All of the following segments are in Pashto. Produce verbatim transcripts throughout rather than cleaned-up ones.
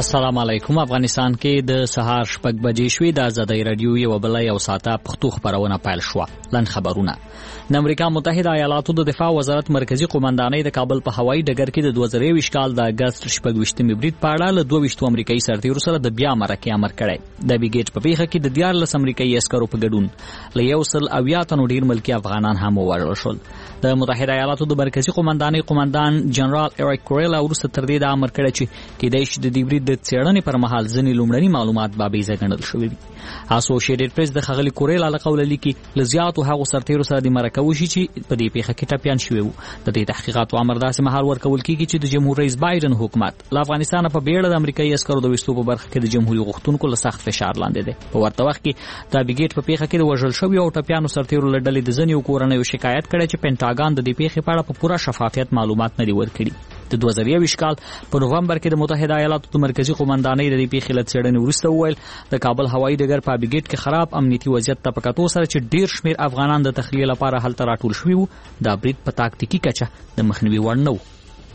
السلام علیکم. افغانستان کې د سهار شپږ بجې شوې. د آزادۍ رادیو یو بل یو ساعته پښتو خبرونه پیل شوه. لن خبرونه. د امریکا متحده ایالاتو د دفاع وزارت مرکزی قومندانۍ د کابل په هوایي ډګر کې د دوه زره یوویشت کال د اگست شپږویشتمې برید په اړه له دوه ویشتو امریکایي سرتیرو سره د بیا مرکې امر کړی. د بیګیټ په پیښه کې د دیارلس امریکایي عسکرو په ګډون له یو سل اویا تنو ډیر ملکي افغانان هم ووژل شول. د متحده ایالاتو د مرکزی قومندانۍ قومندان جنرال ایریک کوریلا وروسته تر دې د امر کړی چې کېدای شي د دې برید د څېړنې پر مهال ځینې لومړني معلومات بابیزه ګڼل شوي دي. اسوسییټډ پریس د ښاغلي کوریلا له قوله لیکي له زیاتو هغو سرتیرو سره د مرکه وشي چې په دې پیښه کې ټپیان شوي وو. د دې تحقیقاتو امر داسې مهال ورکول کېږي چې د جمهور رئیس بایدن حکومت له افغانستانه په بیړه د امریکایي عسکرو د ویستو په برخه کې د جمهوریت غوښتونکو له سخت فشار لاندې دی. په ورته وخت کې د بیګیټ په پیښه کې د وژل شویو او ټپیانو سرتیرو له ډلې د ځینو کورنیو شکایت کړی چې پینټاګان د دې پیښې په اړه په پوره شفافیت معلومات نه دي ورکړي. د دوه زره یوویشت کال په نومبر کې د متحده ایالاتو د مرکزی قومندانۍ د دې پیښې له څېړنې وروسته وویل د کابل هوایي ډګر په بیګیټ کې خراب امنیتي وضعیت ته په کتو سره چې ډیر شمیر افغانان د تخلیه لپاره هلته راټول شوي وو، دا برید په تاکتیکي کچه د مخنیوي وړ نه و.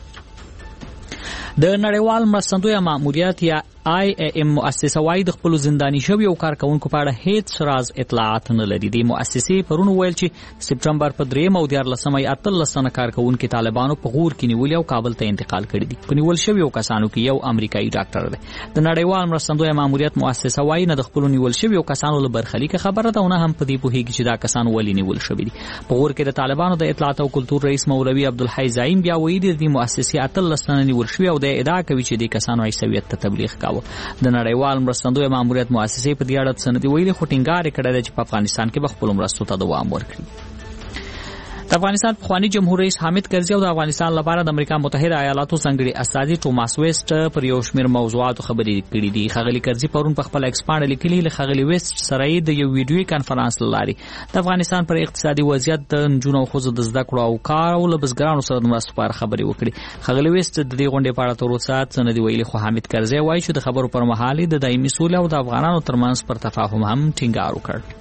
د نړیوال مرستندویه ماموریت یا آی ایم مؤسسه وايي د خپل زنداني شویو کارکونکو په اړه هیڅ راز اطلاعات نه لري. د مؤسسې پرون ویل چې سپټمبر په دریم او دیارلسمه اتلس تنه کارکونکو طالبانو په غور کې نیولي او کابل ته انتقال کړي دي. په نیول شویو کسانو کې یو امریکایي ډاکټر دی. د نړیوال مرستندویه ماموریت مؤسسه وايي نه د خپل نیول شویو کسانو له برخلیک خبره ده او نه هم په دې پوهیږي چې دا کسان ولې نیول شوي دي. په غور کې د طالبانو د اطلاعات او کلتور رئیس مولوي عبدالحی زعیم بیا وایي د مؤسسې اتلس تنه نیول شوي او د ادعا کوي چې د کسانو عیسویت ته تبلیغ کاوه. د نړیوال مرستندویه ماموریت مؤسسې په دې اړه سندې ویلي خو ټینګار کړی دی چې په افغانستان کې به خپلو مرستو ته دوام ورکړي. د افغانستان پخوانی جمهور رئیس حامد کرزي او د افغانستان لپاره د امریکا متحده ایالاتو ځانګړي استازي ټوماس ویسټ پر یو شمېر موضوعاتو خبرې کړې دي. ښاغلي کرزي پرون په خپل ایکس پاڼه لیکلي له ښاغلي ویسټ سره د یو ویډیوي کنفرانس له لارې د افغانستان پر اقتصادي وضعیت، د نجونو او ښځو د زده کړو او کار او له بزګرانو سره د مرستو په اړه خبرې وکړي. ښاغلي ویسټ د دې غونډې په اړه تر اوسه څه نه دي ویلي، خو حامد کرزي وایي چې د خبرو پر مهال د دایمي سولې او د افغانانو ترمنځ پر تفاهم هم ټینګار وکړ.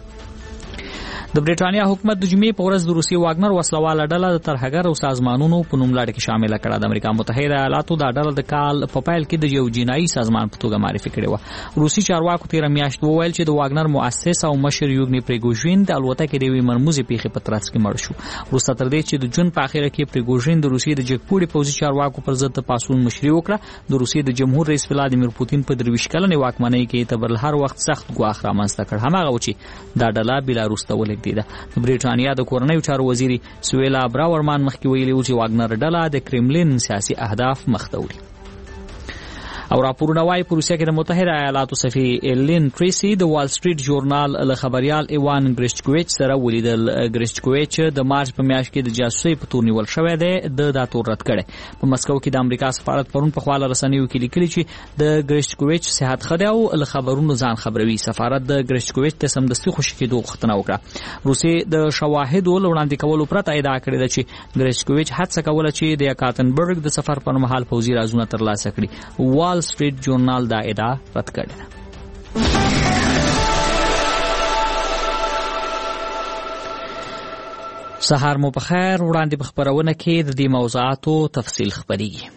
د برېټانیا حکومت د جمعې په ورځ د روسي واګنر وسلواله ډله د ترهګر او سازمانونو په نوملړ کې شامل کړه. د امریکا متحده ایالاتو دا ډله د کال په پیل کې د یو جنایي سازمان په توګه معرفي کړې وه. روسي چارواکو تېره میاشت وویل چې د واګنر مؤسس او مشر یوګني پریګوژین د الوتکې د یوې مرموزې پیښې په ترڅ کې مړ شو. وروسته تر دې چې د جون په اخره کې پریګوژین د روسیې د جګپوړي پوځي چارواکو پر ضد د پاڅون مشري وکړه. د روسیې د جمهور رئیس ولادیمیر پوتین په درویشت کلنې واکمنۍ کې ته بل هر وخت سخت ګواښ رامنځته کړ. هماغه و چې دا ډله بیلاروس ته ولېږدېده. برېټانیا د کورنیو چارو وزیري سویلا براورمان مخکې ویلي و چې واګنر ډله د کرملین سیاسي اهداف مخ ته وړي. او راپورونه وايي په روسیه کې د متحده ایالاتو سفیر لین ټریسي د وال سټریټ ژورنال له خبريال ایوان ګریشچکویچ سره ولیدل. ګریشچکویچ د مارچ په میاشت کې د جاسوسۍ په تور نیول شوی دی. د دا تور رد کړی. په مسکو کې د امریکا سفارت پرون په خواله رسنیو کې لیکلي چې د ګریشچکویچ صحت ښه دی او له خبرونو ځان خبروي. سفارت د ګریشچکویچ ته سمدستي خوشي کېدو غوښتنه وکړه. روسیې د شواهدو له وړاندې کولو پرته ادعا کړې ده چې ګریشچکویچ هڅه کوله چې د یکاتنبرګ د سفر پر مهال پوځي رازونه ترلاسه کړي. وال سټریټ ژورنال دا ادعا رد کړې ده. سهار مو په خیر. وړاندې په خبرونه کې د دې موضوعاتو تفصیل خبرېږي.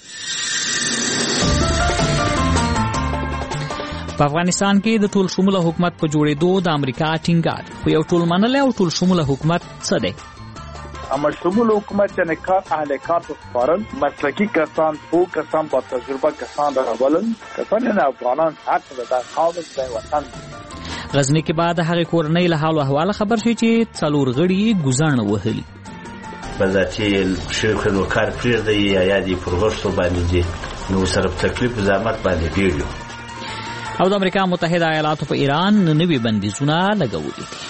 په افغانستان کې د ټول شموله حکومت په جوړېدو د امریکا ټینګار، خو یو ټول منلی او ټول شموله حکومت څه دی؟ اما شمول حکومت یعنی کار اهل کار سپارل، مسلکی کسان، پو کسان، با تجربه کسان را ولن، کسان یعنی افغانان حق ده خاوند ده وطن. غزنی کې بعد هغه کورنۍ له حال او احوال خبر شي چې څلور غړي ګزارنه وهلي. بذاتي شیخ نو کار پرېږدي یا یادې پروژو باندې دي نو سره تکلیف زحمت باندې پیږي. او د امریکا متحده ایالاتو په ایران نوي بندیزونه لګولي دي.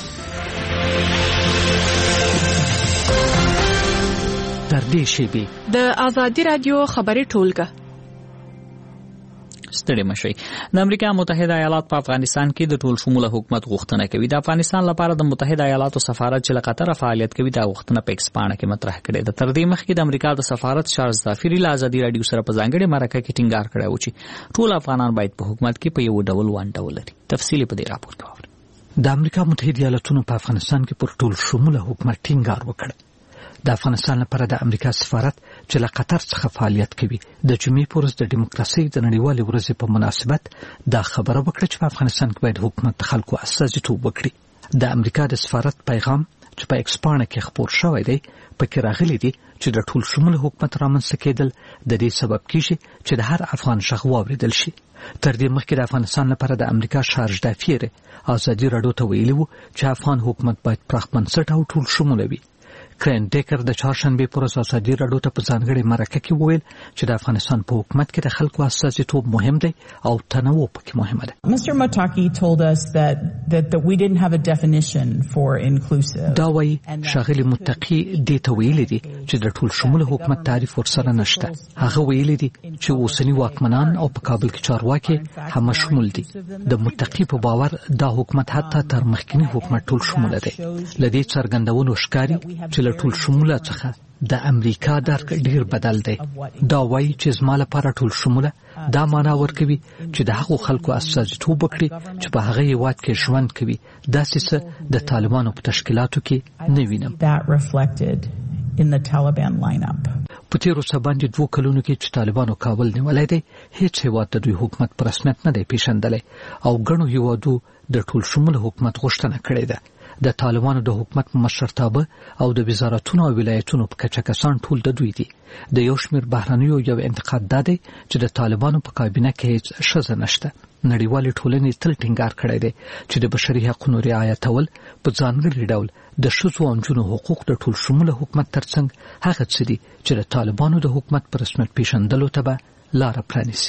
تر دې شیبې د آزادي رادیو خبري ټولګه. ستړي مشئ. د امریکا متحده ایالات په افغانستان کې د ټول شموله حکومت غوښتنه کوي. د افغانستان لپاره د متحده ایالاتو سفارت چې له قطره فعالیت کوي دا غوښتنه په ایکس پاڼه کې مطرح کړې ده. تر دې مخکې د امریکا د سفارت چارلز ظافري له آزادي رادیو سره په ځانګړې مرکه کې ټینګار کړی و چې ټول افغانان باید په حکومت کې په یو ډول ونډه ولري. تفصیل په دې راپور کې واورئ. د امریکا متحده ایالاتونو په افغانستان کې پر ټول شموله حکومت ټینګار وکړ. د افغانستان لپاره د امریکا سفارت چې له قطر څخه فعالیت کوي د جمعې په ورځ د دیموکراسۍ د نړیوالې ورځې په مناسبت دا خبره وکړه چې په افغانستان کې باید حکومت د خلکو استازیتوب وکړي. د امریکا د سفارت پیغام چې په ایکس پاڼه کې خپور شوی دی پکې راغلی دی چې د ټول شموله حکومت رامنځته کېدل د دې سبب کیږي چې د هر افغان غږ واورېدل شي. تر دې مخکې د افغانستان لپاره د امریکا شارج دافیر ازادي راډیو ته ویلي وو چې افغان حکومت باید پراخ بنسټ او ټول شموله وي. کرین ډیکر د چهارشنبه پر ورځ ازادي راډیو ته په ځانګړي مرکه کې وویل چې د افغانستان په حکومت کې د خلکو استازیتوب مهم دی او تنوع پکې مهمه ده. Mister Mataki told us that that, that we didn't have a definition for inclusive. دا وایي شاغلی متقی دې ته ویلي دي چې د ټول شموله حکومت تعریف ورسره نشته. هغه ویلي دي چې اوسنی واکمنان او په کابل کې چارواکي هم شمول دي. د متقی په باور دا حکومت حتی تر مخکنی حکومت ټول شموله دی. لدې څرګندونو ښکاري چې له ټول شموله څخه د امریکا درک ډیر بدل دی. دا وایي چې زما لپاره ټول شموله دا معنا ورکوي چې د هغو خلکو استازیتوب وکړي چې په هغه هیواد کې ژوند کوي. داسې څه د طالبانو په تشکیلاتو کې نه وینم. په تیرو څه باندې دوه کلونو کې چې طالبانو کابل نیولی دی هیڅ هیواد د دوی حکومت په رسمیت نه دی پیژندلی او ګڼو هیوادو د ټول شموله حکومت غوښتنه کړې ده. د طالبانو د حکومت مشرتابه او د وزارتونو او ولایتونو په کچه کسان ټول د دوی دي. د یو شمېر بهرنیو یو انتقاد دا دی چې د طالبانو په کابینه کې هیڅ ښځه نشته. نړیوالې ټولنې تل ټینګار کړی دی چې د بشري حقوقو رعایتول په ځانګړي ډول د ښځو او نجونو حقوق د ټول شموله حکومت ترڅنګ هغه څه دي چې د طالبانو د حکومت په رسمیت پیژندلو ته به لاره پرانیسي.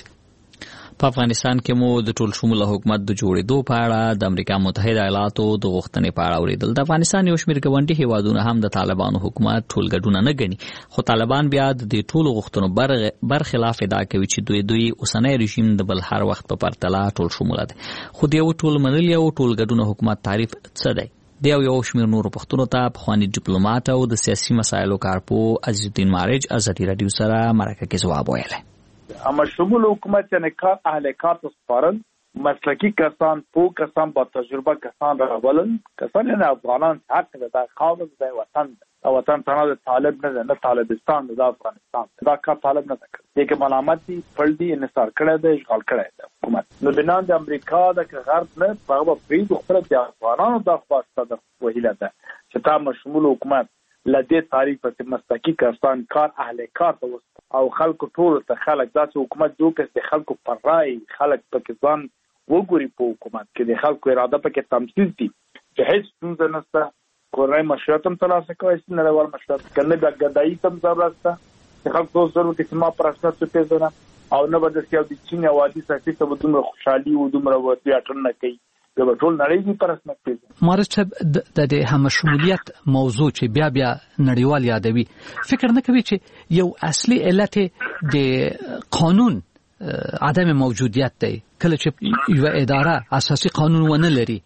په افغانستان کې مو د ټول شموله حکومت د جوړېدو په اړه د امریکا متحده ایالاتو د غوښتنې په اړه اورېدل. د افغانستان یو شمېر ګاونډي هیوادونه هم د طالبانو حکومت ټولګډونه نه ګڼي، خو طالبان بیا د دې ټولو غوښتنو برخلاف ادعا کوي چې دوی دوی اوسنی رژیم د بل هر وخت په پرتله ټول شموله دی. خو د یو ټول منلي او ټولګډونه حکومت تعریف څه دی؟ د یو یو شمېر نورو پوښتنو ته پخواني ډیپلوماټ او د سیاسي مسایلو کارپو عزیز الدین مارج ازادي راډیو سره مرکه کې ځواب ویلی. اما شمول حکومت یعنی کار اهل کار سپارل، مسلکی کسان، پو کسان، با تجربه کسان را ولن، کسان یعنی افغانان حق ده خالص ده وطن ده وطن تنها طالب نه نه طالبستان ده افغانستان دا کار طالب نه ده یک ملامت دی فلدی انحصار کړه ده اشغال کړه ده حکومت نو بنان د امریکا د غرب نه هغه په دې خپل د افغانانو د خواسته ده وهیله ده چې تا مشمول حکومت لدې تعریف په مسلکی کسان کار اهل کار ته او خلکو ټول ته خلک داسې حکومت جوړ کړي چې خلکو پر رائے خلک پکې ځان وګوري په حکومت کې د خلکو اراده پکې تمثيل دي چې هیڅ څه نشته کورای مشورت هم ترلاسه کوي چې نړیوال مشورت کنه د ګدایي تم ضرورت ده چې خلکو ضرورت کې ما پرسته څه پیژنه او نه بده چې د چین وادي ساتي ته دومره خوشحالي او دومره ورته اټن نه کوي د ټول نړۍ په پرسته پیژنه. مارچ د د هم شمولیت موضوع چې بیا بیا نړیوال یادوي فکر نه کوي چې یو اصلي علت د قانون عدم موجودیت دی. کله چې یو اداره اساسي قانون ونه لري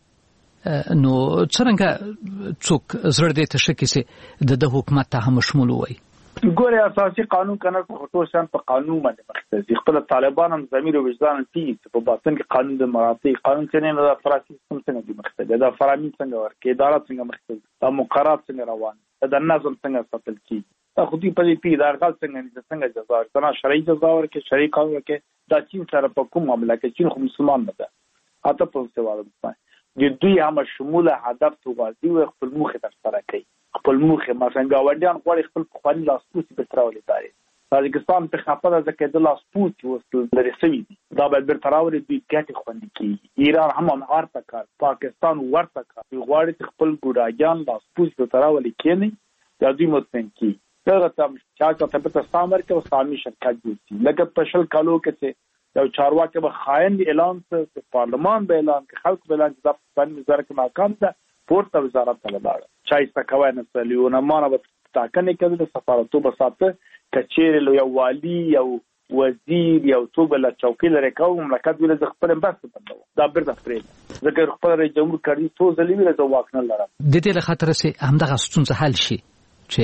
نو څنګه څوک زړه دې تشکي سي د حکومت ته هم شمول وي. ګوره اساسي قانون کنه ټول شان په قانون باندې مختص خپل طالبان هم ضمیر او وجدان تي په باطن کې قانون د مراتب قانون څنګه نه د فراسي سم څنګه دي مختص دا فرامین څنګه ورکې اداره څنګه مختص دا مقررات څنګه روان دا نظم څنګه ساتل کی دا خو دې په دې پی دار غل څنګه نه څنګه جزا ورکړه شرعي جزا ورکې شرعي قانون ورکې دا چین سره په کوم معاملې کې چین خو مسلمان نه ده اته په څه وایي د دوی هم شموله هدف توغادي او خپل مخه تر سره کوي خپل مخه مثلا گاونډیان غواړي خپل خپل لاسپوڅي به تراولي داري تاجکستان په خپله ځکه د لاسپوڅي وسل لري سوي دا به بر تراولي دوی ګټي خوندي کی ایران هم ورته کار پاکستان ورته کار غواړي خپل ګډاګان لاسپوڅي به تراولي کینی دا دوی متن کی دا تم چا ته په سامر کې او سامي شرکت دي لکه پښل کالو کې یو چارواکي به خاين اعلان په پارلمان به اعلان کې خلک به اعلان د فن وزارت ناکام ده پورته وزارت ته لاړ چای څکوي نه سلیونه مانه به تاکنه کوي د سفارتو بساته کچېر یو والی یو وزیر یو توبه لا چوکي لري کوم مملکت ویل ز خپل بس بندو دا برته پرې ځکه خپل رئیس جمهور کړي تو ځلې ویل ز واکنه لرم د دې له خاطر سي همدغه ستونزه حل شي چې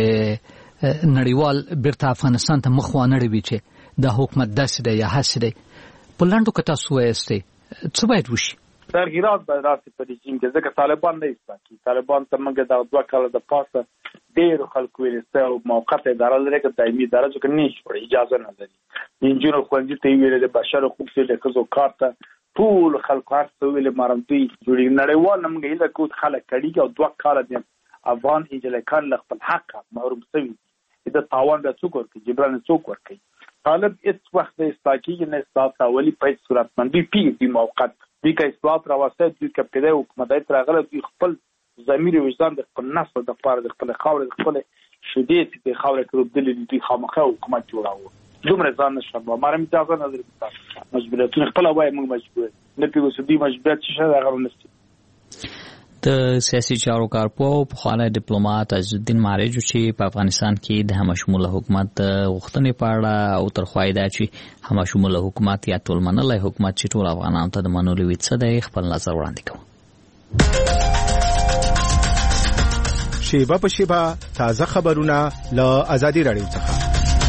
نړیوال برته افغانستان ته مخ وانه وي چې د حکومت داسې دی یا هڅه دی په لاندو کې تاسو وایسته څه باید وشي تغیرات به راسي په رژیم کې ځکه طالبان نه ایستي طالبان ته موږ د دوه کال د پاسه ډېر خلکو ویل چې موقته اداره لري که دایمي اداره ځکه نه شي اجازه نه لري. انجینر خوندې ته ویل د بشر حقوق د کزو کارته ټول خلکو هڅه ویل مارمدي جوړی نړیوال موږ هیله کوو خلک کړي او دوه کال دي افغان اجلکان ل خپل حق محروم شوی د تاوان د څوک ورکړي جبران څوک ورکړي طالب هیڅ وخت د استاکي نه استاته ولی په صورت باندې پی دی موقت دی که اصلاحات راوسته دی که په دې حکومت راغله دی خپل ضمیر وجدان د خپل نسل د پاره د خپل خاور د خپل شدید د خاور کې بدل دي خامخا حکومت جوړاوه دومره ځان نشم مارم اجازه نه لري مجبوریت خپل وای موږ مجبور نه پیږو سدي مجبوریت چې دا غوړ نشي. د سیاسي چارو کارپوه په خانه ډیپلوماټ عزالدین ماریجو چې په افغانستان کې د همشموله حکومت غوښتنې په اړه او تر خوای دا چې همشموله حکومت یا ټول منلای حکومت چې ټول افغانانو ته د منلو وي څه دی خپل نظر وړاندې کوم. شیبه په شیبه تازه خبرونه له ازادي رادیو څخه.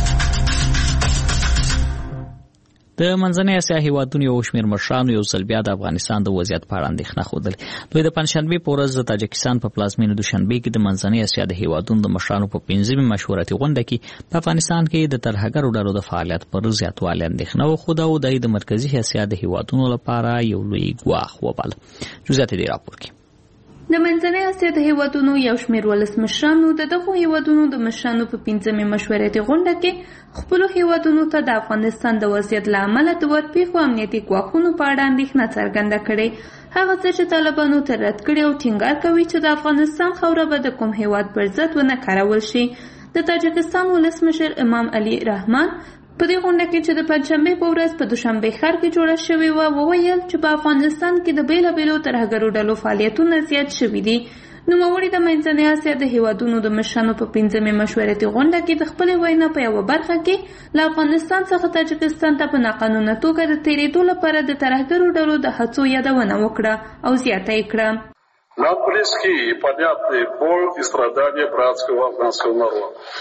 د منځنۍ اسیا هیوادونو یو شمېر مشرانو یو ځل بیا د افغانستان د وضعیت په اړه اندېښنه ښودلې. دوی د پنجشنبې په ورځ د تاجکستان په پلازمینه دوشنبې کې د منځنۍ اسیا د هیوادونو د مشرانو په پنځمې مشورتي غونډه کې په افغانستان کې د ترهګرو ډلو د فعالیت پر زیاتوالي اندېښنه وښوده او د مرکزي اسیا د هیوادونو لپاره یو لوی ګواښ وباله. جزئیات دې راپور کې. د منځنۍ اسیا د هیوادونو یو شمېر ولسمشرانو د دغو هیوادونو د مشرانو په پنځمې مشورتي غونډه کې خپلو هیوادونو ته د افغانستان د وضعیت له امله د ورپېښو امنیتي ګواښونو په اړه اندېښنه څرګنده کړې. هغه څه چې طالبانو تر رد کړي او ټینګار کوي چې د افغانستان خاوره به د کوم هیواد پر ضد ونه کارول شي. د تاجکستان ولسمشر امام علي رحمان په دې غونډه کې چې د پنجشنبې په ورځ په دوشنبې ښار کې جوړه شوې وه وویل چې په افغانستان کې د بېلابېلو ترهګرو ډلو فعالیتونه زیات شوي دي. نوموړي د منځنۍ اسیا د هیوادونو د مشرانو په پنځمې مشورتي غونډه کې د خپلې وینا په یوه برخه کې له افغانستان څخه تاجکستان ته په ناقانونه توګه د تېرېدو لپاره د ترهګرو ډلو د هڅو یادونه وکړه او زیاته یې کړه. Нам близки и понятны боль и страдания братского афганского народа.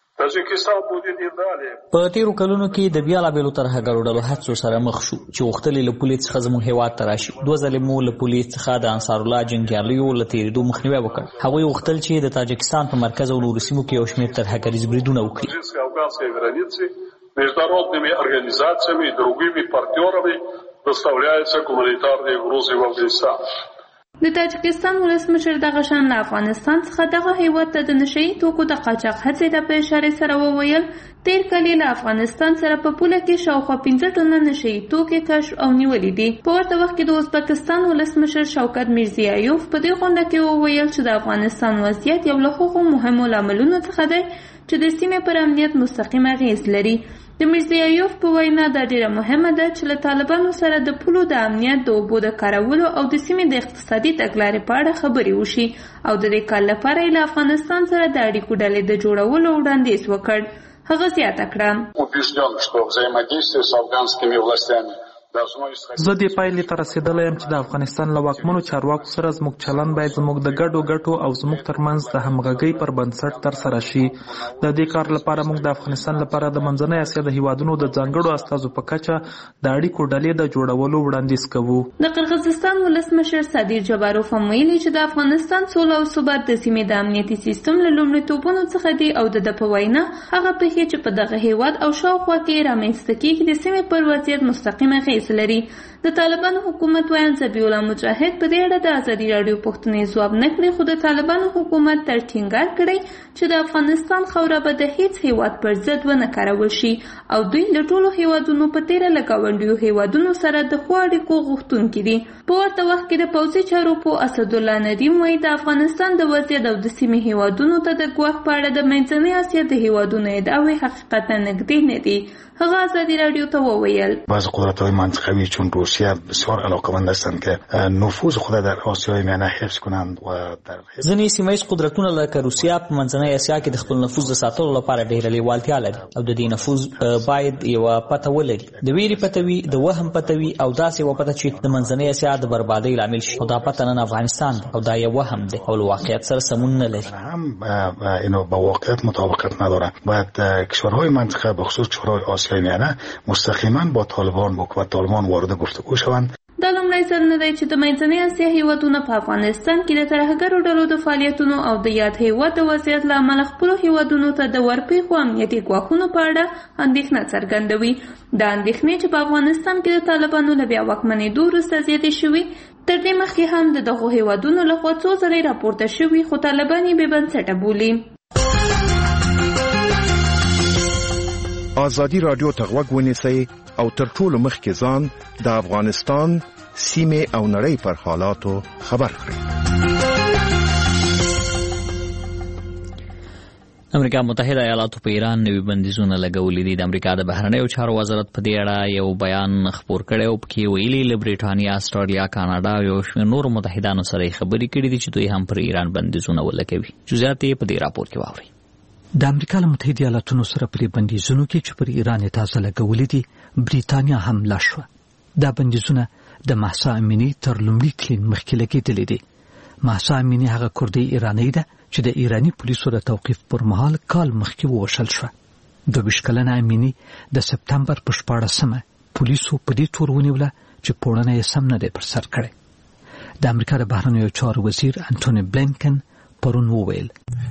په تیرو کلونو کې د بیلابېلو ترهګرو ډلو هڅو سره مخ شو چې غوښتل له پولیس څخه زموږ هیواد ته راشي. دوه ځلې مو له پولیس څخه د انصار الله جنګیالیو له تېرېدو مخنیوی وکړ. هغوی غوښتل چې د تاجکستان په مرکز او نورو سیمو کې یو شمېر ترهګریز بریدونه وکړي. международными организациями и другими партнерами доставляются гуманитарные грузы в Афганистан. د تاجکستان ولسمشر دغه شان له افغانستان څخه دغه هیواد ته د نشهیي توکو د قاچاق هڅې ته په اشارې سره وویل تیر کال له افغانستان سره په پوله کې شاوخوا پنځه ټنه نشهیي توکي کشف او نیولي دي. په ورته وخت کې د ازبکستان ولسمشر شوکت میرزیایوف په دې غونډه کې وویل چې د افغانستان وضعیت یو له هغو مهمو لاملونو څخه دی چې د سیمې پر امنیت مستقیم اغیز لري. د میرزیایوف په وینا دا ډیره مهمه ده چې له طالبانو سره د پولو د امنیت د اوبو د کارولو او د سیمې د اقتصادي تګلارې په اړه خبرې وشي او د دې کار لپاره یې له افغانستان سره د اړیکو ډلې د جوړولو وړاندیز وکړ. هغه زیاته کړه زه دې پایلې ته رسېدلی یم چې د افغانستان له واکمنو چارواکو سره زموږ چلند باید زموږ د ګډو ګټو او زموږ ترمنځ د همغږۍ پر بنسټ ترسره شي. د دې کار لپاره موږ د افغانستان لپاره د منځنۍ اسیا د هیوادونو د ځانګړو استازو په کچه د اړیکو ډلې د جوړولو وړاندیز کوو. د قرغیزستان ولسمشر صادر جباروف هم ویلي چې د افغانستان سوله او ثبات د سیمې د امنیتي سیستم له لومړیتوبونو څخه دی او د ده په وینا هغه پېښې چې په دغه هیواد او شاوخوا کې رامنځته کېږي د سیمې پر وضعیت مستقیم اغېز لري. د طالبانو حکومت ویان ذبیح الله مجاهد په دې اړه د ازادي راډیو پوښتنې ځواب نه کړي خو د طالبانو حکومت تر ټینګار کړی چې د افغانستان خاوره به د هیڅ هیواد پر ضد ونه کارول شي او دوی له ټولو هیوادونو په تیره له ګاونډیو هیوادونو سره د ښو اړیکو غوښتونکي دي. په ورته وخت کې د پوځي چارو په اسدالله ندیم وایي د افغانستان د وضعیت او د سیمې هیوادونو ته د ګواښ په اړه د منځنۍ اسیا د هیوادونو ادعاوې حقیقتا نږدې نه دي. هغه ازادي راډیو ته وویل بعض قدرت‌های منطقوی چون روسیه بسیار علاقه‌مند هستند که نفوذ خود در آسیای میانه حفظ کنند و در ځینې سیمه ییز قدرتونه لکه روسیه په منځنۍ اسیا کې د خپل نفوذ د ساتلو لپاره ډېره لیوالتیا لري او د دې نفوذ باید یوه پته ولري. د ویرې پته وي، د وهم پته وي او داسې یوه پته چې د منځنۍ اسیا د بربادۍ لامل شي او دا پته نن افغانستان دی او دا یو وهم دی او له واقعیت سره سمون نه لري. هم اینو با واقعیت مطابقت نداره. باید کشورهای منطقه به خصوص کشورهای آسیای میانه مستقیما با طالبان با طالبان وارد گفتگو شوند. دا لومړی ځل نه دی چې د منځنۍ اسیا هیوادونه په افغانستان کې د ترهګرو ډلو د فعالیتونو او د یاد هیواد د وضعیت له امله خپلو هیوادونو ته د ورپېښو امنیتي ګواښونو په اړه اندېښنه څرګندوي. دا اندېښنې چې په افغانستان کې د طالبانو له بیا واکمنېدو وروسته زیاتې شوي، تر دې مخکې هم د دغو هیوادونو لخوا څو ځلې راپورته شوي، خو طالبان یې بې بنسټه بولي. ازادي راډیو ته غوږ ونیسئ او تر ټولو مخکې ځان د افغانستان سیمې او نړۍ پر حالاتو خبر کړئ. امریکا متحده ایالاتو په ایران نوي بندیزونه لګولي دي. د امریکا د بهرنیو چارو وزارت په دې اړه یو بیان خپور کړی او پکې ویلي له برېټانیا، استرالیا، کاناډا او یو شمېر نورو متحدانو سره یې خبرې کړې دي چې دوی هم پر ایران بندیزونه ولګوي. جزئیات یې په دې راپور کې واورئ. د امریکا له متحده ایالاتونو سره پر بندیزونو کې چې پر ایران یې تازه لګولي دي، برېټانیا هم لا شوه. دا بندیزونه د مهسا امینی تر لومړي کلین مخکې لګېدلي دي. مهسا امینی هغه کردي ایرانی ده چې د ایرانی پولیسو د توقیف پر مهال کال مخکې ووژل شوه. دوه ویشت کلنه امینی د سپتمبر په شپاړسمه پولیسو په دې تور ونیوله چې پوړنه یې سم نه دی پر سر کړی. د امریکا د بهرنیو چارو وزیر انټونی بلینکن پرون وویل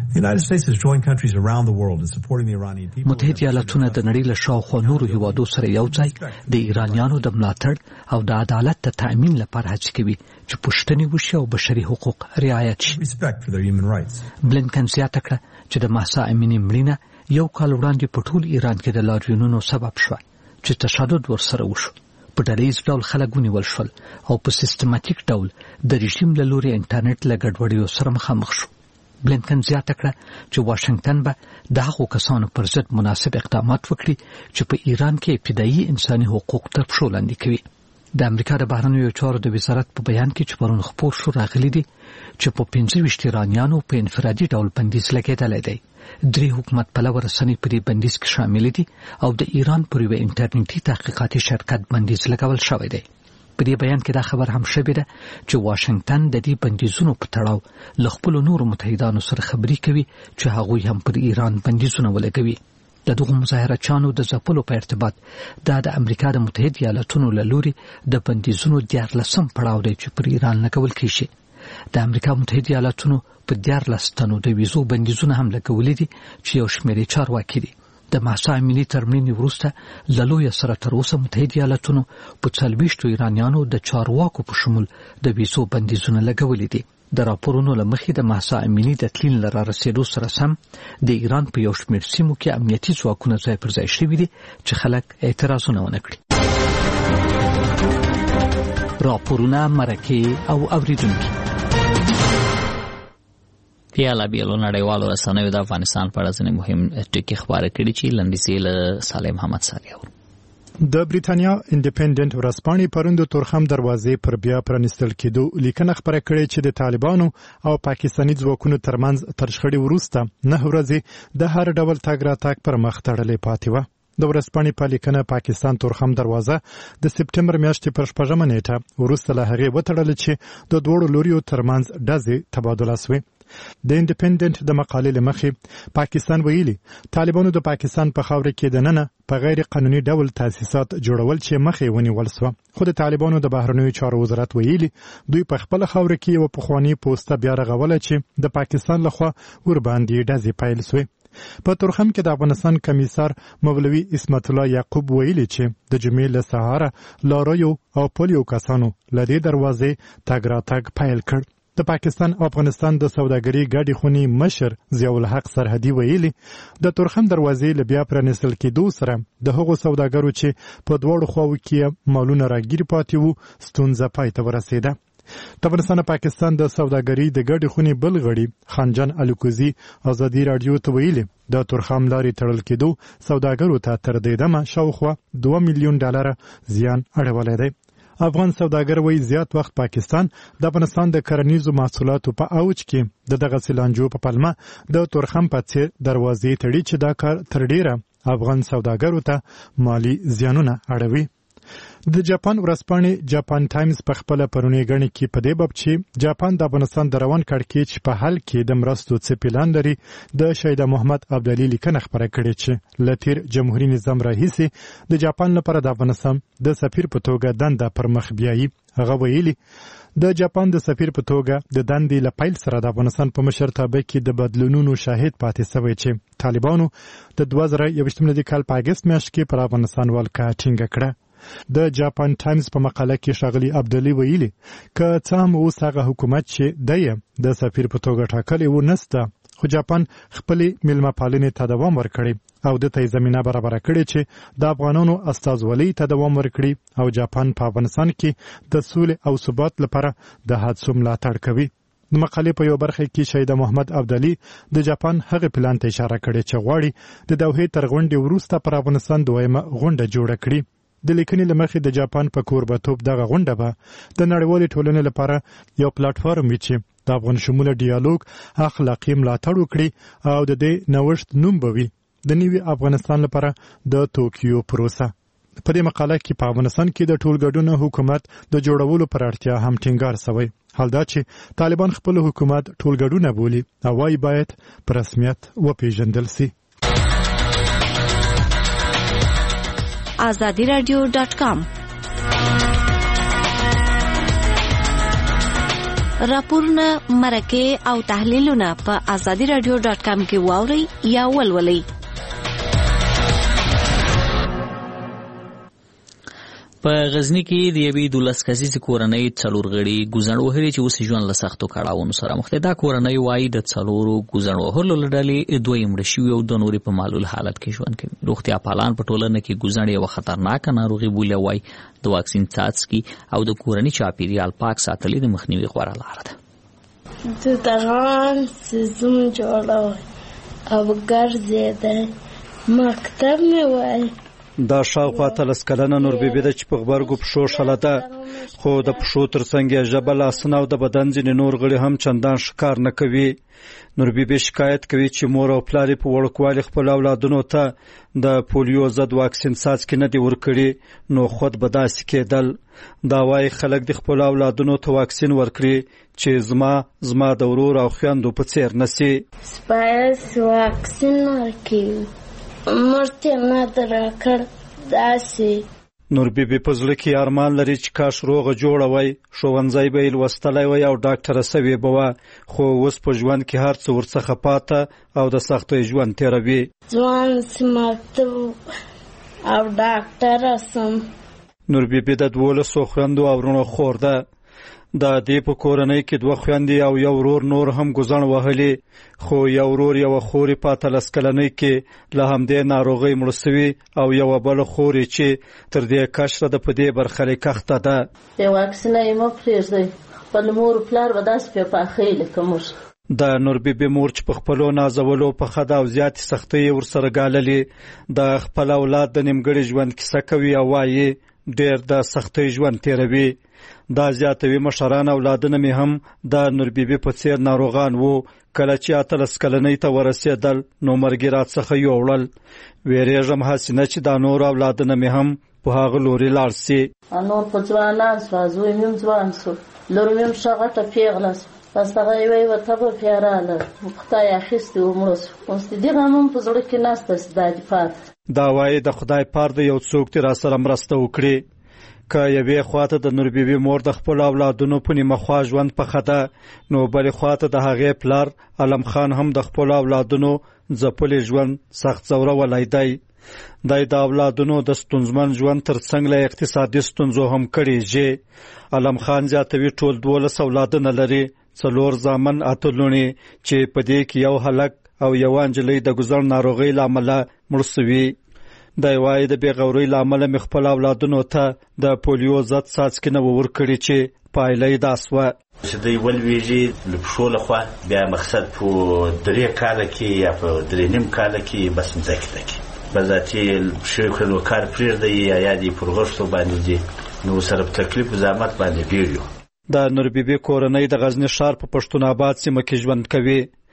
متحده ایالاتونه د نړۍ له شاوخوا نورو هیوادو سره یو ځای د ایرانیانو د ملاتړ او د عدالت د تأمین لپاره هڅې کوي چې پوښتنې وشي او بشري حقوق رعایت شي. بلینکن زیاته کړه چې د مهسا امینی مړینه یو کال وړاندې په ټول ایران کې د لاریونونو سبب شوه چې تشدد ورسره وشو. په ډلهییز ډول خلک ونیول شول او په سیستماتیک ډول د رژیم له لوري انټرنیټ له ګډوډیو سره مخامخ شو. بلینکن زیاته کړه چې واشنگټن به د هغو کسانو پر ضد مناسب اقدامات وکړي چې په ایران کې ابتدایي انساني حقوق تر پښو لاندې کوي. د امریکا د بهرنیو چارو د وزارت په بیان کې چې پرون خپور شو راغلي دي چې په پنځه ویشت ایرانیانو په انفرادي ډول بندیز لګېدلی دی. درې حکومت پلوه رسنۍ په دې بندیز کې شامل دي او د ایران پر یوه انټرنیټي تحقیقاتي شرکت بندیز لګول شوی دی. په دې بیان کې دا خبر هم شوی ده چې واشنگټن د دې بندیزونو په تړاو له خپلو نورو متحدانو سره خبرې کوي چې هغوی هم پر ایران بندیزونه ولګوي. د دغو مظاهرچیانو د ځپلو په ارتباط دا د امریکا د متحده ایالاتونو له لوري د بندیزونو دیارلسم پړاو دی چې پر ایران لګول کېږي. د امریکا متحده ایالاتونو په دیارلس تنو د ویزو بندیزونه هم لګولي دي چې یو شمېر یې چارواکي دي. د مهسا امینی تر مړینې وروسته له لویه سره تر اوسه متحده ایالاتونو په څلوېښتو ایرانیانو د چارواکو په شمول د ویزو بندیزونه لګولي دي. د راپورونو له مخې د مهسا امینی د تلین له رارسېدو سره سم د ایران په یو شمېر سیمو کې امنیتي ځواکونه ځای پر ځای شوي دي چې خلک اعتراضونه ونه کړي. راپورونه، مرکې او اوریدونکي. پیاله بیلو نړیوالو رسنیو د افغانستان په اړه ځینې مهم ټکي خبره کړي چې لنډیزې له صالح محمد صالح اورو. د بریټانیا انډیپندنت ورځپاڼې پرون د تورخم دروازې پر بیا پرانیستل کېدو لیکنه خبره کړې چې د طالبانو او پاکستاني ځواکونو ترمنځ تر شخړې وروسته نه ورځې د هر ډول تګ راتګ پر مخ تړلې پاتې وه. د ورځپاڼې په لیکنه پاکستان تورخم دروازه د سپټمبر میاشتې پر شپږمه نیټه وروسته له هغې وتړل چې د دواړو لوریو ترمنځ ډزې تبادله شوې. د انډیپندنت د مقالې له مخې پاکستان ویلي طالبانو د پاکستان په خاوره کې د ننه په غیر قانوني ډول تاسیسات جوړول چې مخې ونیول شو. خو د طالبانو د بهرنیو چارو وزارت ویلي دوی په خپل خاوره کې یو پخوانی پوسټه بیا رغوله چې د پاکستان لخوا ور باندې ډزې پیل شوې. په تورخم کې د افغانستان کمیسار مولوي اسمت الله یعقوب ویلي چې د جمعې له سهاره لاریو او پولیو کسانو له دې دروازې تګ راتګ پیل کړ. د پاکستان او افغانستان د سوداګرۍ ګډې خونې مشر ضیاء الحق سرحدي ویلي د تورخم دروازې له بیا پرانیستل کېدو سره د هغو سوداګرو چې په دواړو خواو کې مالونه راګیر پاتې وو ستونزه پای ته ورسېده. د افغانستان او پاکستان د سوداګرۍ د ګډې خونې بل غړي خانجان الکوزي ازادي راډیو ته ویلي د تورخم لارې تړل کېدو سوداګرو ته تر دې دمه شاوخوا دوه میلیون ډالر زیان اړولی دی. افغان سوداګر وایي زیات وخت پاکستان د افغانستان د کرنیزو محصولاتو په اوج کې د دغه سیلانجو په پلمه د تورخم په څیر دروازې تړي چې دا کار تر ډیره افغان سوداګرو ته مالی زیانونه اړوي. د جاپان ورځپاڼې جاپان ټایمز په خپل پرونی غنی کې په دې باب چې جاپان د افغانستان د روان کړکېچ په حل کې د مرستو څه پلان لري د شهید محمد عبدالي لیکنه خبره کړې چې لتیر جمهوریت نظام راهیسي د جاپان لپاره د افغانستان د سفیر په توګه دنده پر مخ بیایي. هغه ویلي د جاپان د سفیر په توګه د دندې لپیل سره د افغانستان په مشرتابه کې د بدلونونو شاهد پاتې شوی چې طالبانو د دوه زره یوویشتم کال په اگست میاشت کې پر افغانستان ولکه ټینګه کړه. د جاپان ټایمز په مقاله کې ښاغلي عبدالي ویلي که څه هم اوس هغه حکومت چې دی د سفیر په توګه ټاکلی و نسته، خو جاپان خپلې میلمه پالنې ته دوام ورکړي او د ته زمینه برابره کړې چې د افغانانو استازولۍ ته دوام ورکړي او جاپان په افغانستان کې د سولې او ثبات لپاره د هڅو ملاتړ کوي. د مقالې په یو برخه کې شهید محمد عبدالي د جاپان هغه پلان ته اشاره کړې چې غواړي د دوحې تر غونډې وروسته پر افغانستان دویمه غونډه جوړه کړي. د لیکنې له مخې د جاپان په کوربه‌توب دغه غونډه به د نړیوالې ټولنې لپاره یو پلیټ فارم وي چې د افغان شموله ډیالوګ اخلاقي ملاتړ وکړي او د دې نوښت نوم به وي د نوي افغانستان لپاره د توکیو پروسه. په دې مقاله کې په افغانستان کې د ټولګډون حکومت د جوړولو پر اړتیا هم ټینګار شوی. حال دا چې طالبان خپل حکومت ټولګډونه بولي او وايي باید په رسمیت وپیژندل شي. آزادی رادیو ډاٹ کام راپورونه، مرکې او تحلیلونه په آزادی رادیو ډاٹ کام کې واورئ یا ولولئ. په غزنی کې د یوې دولس کسیزې کورنۍ څلور غړي ګوزڼ وهلي چې اوس ژوند له سختو کړاوونو سره مخ دي. دا کورنۍ وایي د څلورو ګوزڼ وهلو له ډلې دوی مړه شوي او د نورې په معلول حالت کې ژوند کوي. روغتیا پالان په ټولنه کې ګوزڼ یوه خطرناکه ناروغي بولي، وایي د واکسین څاڅکي او د کورني چاپیریال پاک ساتل د مخنیوي غوره لاره ده. د دغان سیزم جوړول او ګرځېدل مکتب مې وایي. دا شاوخوا اتلس کلنه نور بیبي ده چې په غبرګو پښو شله ده، خو د پښو ترڅنګ یې ژبه، لاسونه او د بدن ځینې نور غړي هم چندان ښکار نه کوي. نور بیبي شکایت کوي چې مور او پلار یې په وړوکوالي خپل اولادونو ته د پولیو ضد واکسین څاڅکي نه دي ورکړي، نو خود به داسې کېدل. دا وایي خلک د خپل اولادونو ته واکسین ورکړي چې زما زما د ورور او خویندو په څیر نسي. سپایس واکسین ورکړي مرته نه درکړ داسې. نور بیبي په زړه کې ارمان لري چې کاش روغه جوړه وای، ښوونځی به یې لوستلی وای او ډاکټره سوې به وه، خو اوس په ژوند کې هر څه ورڅخه پاته او د سختۍ ژوند تېروي. ځوان چې مکتب او ډاکټره سم. نور بیبي د دولسو خویندو او وروڼو خور ده. د دې په کورنۍ کې دوه خویندې او یو ورور نور هم ګوزڼ وهلي، خو یو ورور یوه خورې په اتلس کلنۍ کې له همدې ناروغۍ مړه سوي او یوه بله خورې چې تر دې کشره ده په دې برخلیک اخته ده. بې واکسینه یې مه پرېږدئ، خپل مور پلار به داسې پرې پاخئ لکه موږ. د نور بیبي مور چې په خپلو نازولو په خده او زیاتې سختۍ یې ورسره ګاللې، د خپل اولاد د نیمګړي ژوند کیسه کوي او وایي ډېر د سختۍ ژوند تېروي. دا زیاتوي مشران اولادونه مې هم د نور بیبي په څیر ناروغان وو. کله چې اتلس کلنۍ ته ورسېدل نو مرګ راڅخه یوړل. ویرېږم هسې نه چې دا نور اولادونه مې هم په هغه لوري لاړ سي. نور په ځوانان سوه، زوی مې هم ځوان سو، لور مې هم ښه غټه پیغله سوه، بس هغه یوه یوه تبه پرې راغله، خدای اخیستې و مړه سو. اوس د دې غم هم په زړه کې نسته چې دا دې پاته. دا وایي د خدای پار د یو څوک دې راسره مرسته وکړي. که یوې خواته د نور بیبي مور د خپلو اولادونو په نیمه خوا ژوند پخه ده، نو بلې خواته د هغې پلار علم خان هم د خپلو اولادونو ځپلي ژوند سخت ځورولی دی. دی د اولادونو د ستونزمن ژوند ترڅنګ له اقتصادي ستونزو هم کړېږي. علم خان زیاتوي ټول دولس اولادونه لري، څلور زامن، اته لوڼې، چې په دې کې یو هلک او یوه نجلۍ د ګوزڼ ناروغۍ له امله مړه سوي. دی وایي د بېغورۍ له امله مې خپل اولادونو ته د پولیو ضد څاڅکي نه ورکړي چې پایله یې دا سوه چې دوی ولویږي له پښو لخوا، بیا مقصد په درې کاله کې یا په درې نیم کاله کې بس مځکې ته کې بذاتي پښې کړل و کار پرېږدي یا یا دې پر غوښتو باندې دي، نو سره په تکلیف و زحمت باندې ډېر یو. د نور بیبي کورنۍ د غزني ښار په پښتون آباد سیمه کې ژوند کوي.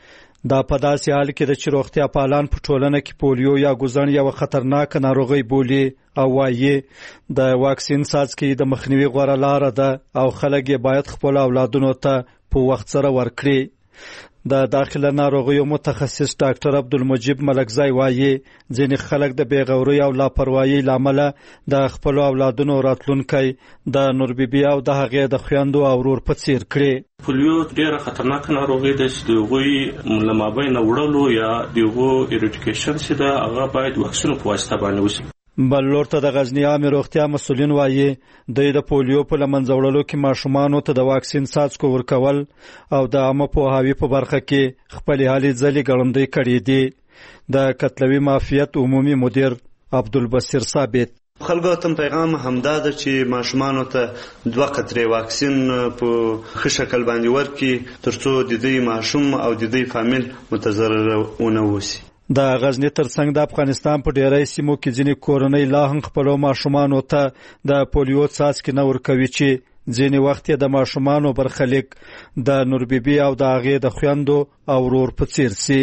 دا په داسې حال کې د چې روغتیا پالان په ټولنه کې پولیو یا ګوزن یو خطرناک ناروغي بولي او وايي د واکسین څاڅکي د مخنیوي غوړه لار ده او خلک یې باید خپل اولادونو ته په وخت سره ورکړي. د داخله ناروغیو متخصص ډاکټر عبدالمجید ملکزی وايي ځینې خلک د بیغوري او لاپروايي لامل د خپل اولادونو راتلونکي د نور بیبي او د هغې د خويندو او ورور په څیر کړي. پولیو ډیره خطرناک ناروغي ده چې د هغوی له مابین وړلو یا د هغو ایریډیکیشن چې ده هغه باید واکسینو په واسطه باندې وشي. بل لور ته د غزنی عامه روغتیا مسؤلین وايي د پولیو په لمنځه وړلو کې ماشومان ته د واکسین څاڅکو ورکول او د عامه پوهاوي په برخه کې خپل حالي ځلې ګړندې کړې دي. د قتلوي معافیت عمومي مدیر عبدالبصیر ثابت خلکو ته پیغام همدا ده چې ماشومان ته دوه قطرې واکسین په ښه شکل باندې ورکړي ترڅو د دې ماشوم او د دې فامیل متضرر ونه وشي. د غزنی ترڅنګ د افغانستان په ډیری سیمو کې ځینې کورنۍ لا هم خپلو ماشومانو ته د پولیو څاڅکي نه ورکوي چې ځینې وخت یې د ماشومانو برخلیک د نور بیبي او د هغې د خویندو او ورور په څیر سي.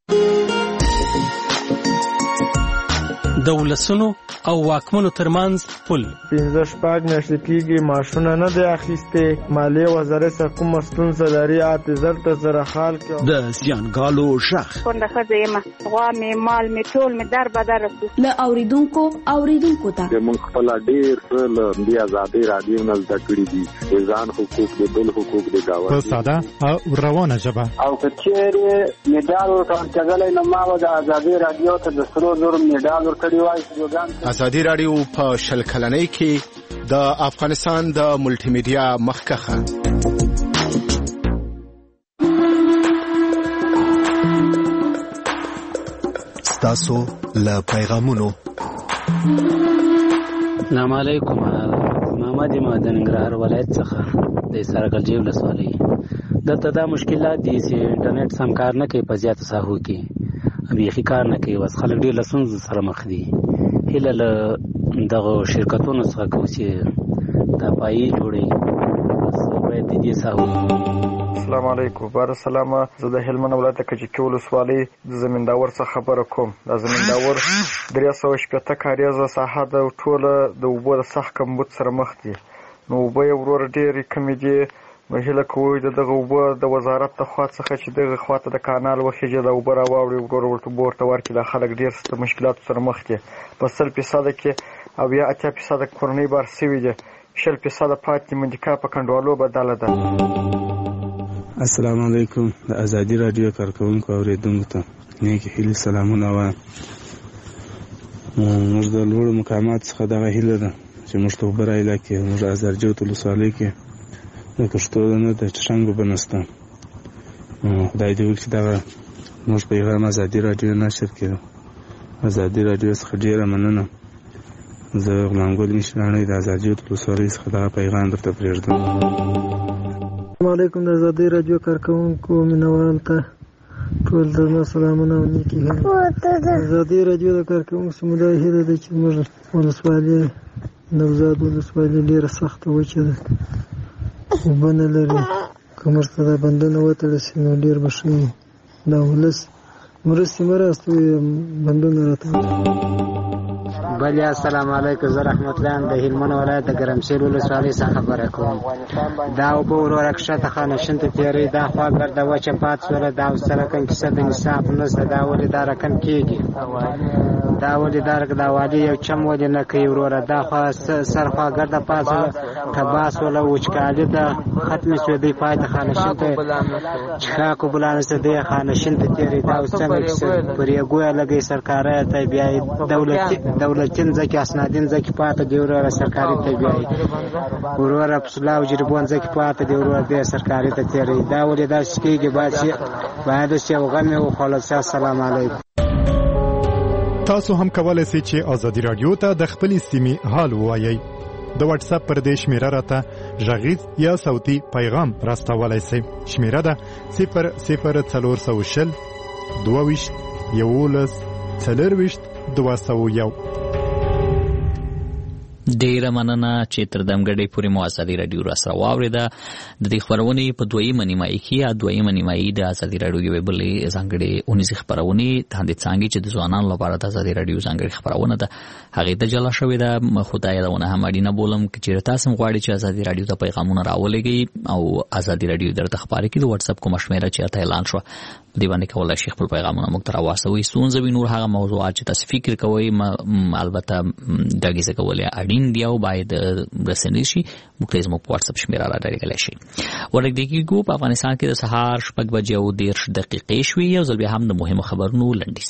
د ولسونو او واکمنو ترمنځ پل پنځه شپږ میاشتې کېږي معاشونه نه دی اخیستې. مالیې وزارت څخه کومه ستونزه لري اته زر ته زره خال کې د زیانګالو شخ کونډه ښځه یم غوا مې مال مې ټول مې در بدر رسو له اوریدونکو اوریدونکو ته موږ خپل ډېر څه له دې ازادي رادیو نه زده کړي دي ځان حقوق د بل حقوق د گاونډي په ساده او روانه ژبه او کچېره میډال ورکړل کېدل نو ما د ازادي رادیو ته د سرو زر میډال ورکړی وای. ازادي رادیو په شل کلنۍ کې د افغانستان د ملټي میډیا مخکخه ستاسو له پیغامونو. السلام علیکم. محمد امام د ننګرهار ولایت څخه د سرګل جیب لسوالي. دلته دا مشکلات دي چې انټرنیټ سم کار نه کوي په زیاته ساحو کې بیخي کار نه کوي. وس خلک ډېر له ستونزو سره مخ دي. هیله له دغه شرکتونو څخه کوو چې دا پایي جوړوي باید د دې ساحو. السلام علیکم. بار سلام. زه د هلمند ولایت کجکي ولسوالۍ د زمینداور څخه خبره کوم. د زمینداور درې سوه شپېته کاریزه ساحه د ټوله د اوبو د سخت کمبود سره مخ دي. نو اوبه یې ورور ډېرې کمې دي. نو هیله کوو د دغه اوبه د وزارت د خوا څخه چې دغه خواته د کانال وخیږي د اوبه راواوړي ورور ورته اوبه ورته ورکړي. دا خلک ډېر ستر مشکلاتو سره مخ دي. په سل فیصده کې او یا اتیا فیصده کورنۍ بار سوي دي. شل فیصده پاتې منډیکا په کنډوالو بدله ده. السلام علیکم. د ازادي رادیو کارکونکو اوریدونکو ته نیک هیلې سلامونه وایم. موږ د لوړو مقامات څخه دغه هیله ده چې موږ ته اوبه رایله کړي. موږ ازارجوت ولسوالۍ کې د کښتو نه د چشنګ اوبه نشته. خدای دې وکړي دغه موږ پیغام ازادي رادیو نشر کړو. ازادي رادیو څخه ډېره مننه. زه غلام ګل مشرانۍ د ازارجوت ولسوالۍ څخه دغه پیغام درته پرېږدم. السلام علیکم. د ازادي رادیو کارکونکو مینوال ته ټول درنه سلامونه او نیکې هیلې. د ازادي رادیو د کارکونکو سمودای هیله ده چې موږ ولسوالۍ نوزاد ولسوالۍ ډېره سخته وچه ده، اوبه نه لري. که موږ ته دا بندونه وتړل سي نو ډېر به ښه وي. دا ولس مرستې مه راستوي، بندونه راته. بله السلام علیکم. زه رحمت الله د هلمند ولایت د ګرمسیر ولسوالۍ څخه خبره کوم. دا اوبه وروره کښته خانشین ته تېرئ، دا خوا ګرده وچه پاتې شوله. دا اوس رقم کیسه د نصاب نشته. دا ولې دا رقم کېږي؟ دا ولې دا دا والي یو چم ولې نه کوي وروره؟ دا خوا سرخوا ګرده پاتې شوله، تباه شوله، وچکالي ده، ختمې شوې. دوی پای ته خانشین ته څښاک اوبه لا نشته، دی خانشین ته تېرئ. دا اوس څنګه کیسه پر یګویه لګوي سرکاری ته، بیا دولتي دولتي ځکه اسنادین ځکه پاتې دی وروره سرکاري ته بیایي. وروره پسلا او جریبون ځکه پاتې دی وروره دی سرکاري ته تېرئ. دا ولې داسې کېږي؟ باید باید چې یو غم یې وخوړل سي. السلام علیکم. تاسو هم کولای شئ چې ازادي رادیو ته د خپلې سیمې حال ووایئ. د واتس اپ پر دې شمیره راته غږیز یا صوتي پیغام راستولای شئ. شمیره ده صفر صفر څلور سوه شل دوه ویشت یولس څلور ویشت دوه سوه یو. ډیره مننه چې تر دمګړې پورې مو ازادي رادیو را سره واورېده. د دې خبرونې په دویمه نیمایي کې یا دویمه نیمایي د ازادي رادیو یوې بلې ځانګړې اونیزې خبرونې تاندې څانګې چې د ځوانانو لپاره د ازادي رادیو ځانګړې خبرونه ده هغې ته جلا شوې ده. خو دا یادونه هم اړینه بولم که چېرې تاسو هم غواړئ چې ازادي رادیو ته پیغامونه راولېږئ او ازادي رادیو درته خپاره کړي د واتساپ کومه شمېره چې هلته اعلان شوه په دې باندې کولی شئ خپل پیغامونه موږ ته راواستوئ. ستونزه وي نور هغه موضوعات چې تاسو فکر کوئ البته ډاګیزه کول یې اړین دي او باید رسنۍ شي موږ ته زموږ په واتساپ شمېره راډارېږلی شئ. ورنږدې کېږو په افغانستان کې د سهار شپږ بجې او دېرش دقیقې شوې. یو ځل بیا هم د مهمو خبرونو لنډیز.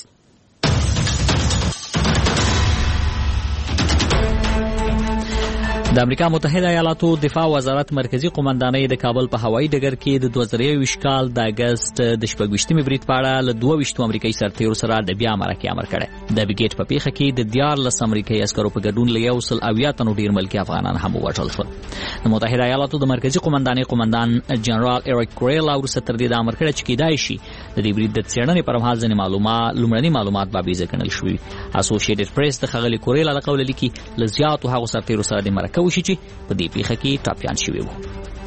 د امریکا متحده ایالاتو دفاع وزارت مرکزی قومندانۍ د کابل په هوایي ډګر کې د دوه زره یوویشت کال د اګست د شپږویشتمې برید په اړه له دوه ویشتو امریکایي سرتیرو سره د بیا مرکې امر کړی. د بریګیډ په پیښه کې د دیارلس امریکایي عسکرو په ګډون له یو سل اویا تنو ډېر ملکي افغانان هم ووژل شول. د متحده ایالاتو د مرکزی قومندانۍ قومندان جنرال ایریک کوریلا وروسته تر دې د امر کړی چې کیدای شي د دې برید د څېړنې پر مهال ځینې معلومات لومړني معلومات بابیزه ګڼل شوي. اسوسییټډ پریس د ښاغلي کوریلا له قوله لیکي له زیاتو هغو سرتیرو سره د مرکه وشي چې په دې پیښه کې ټاپیان شوي وو.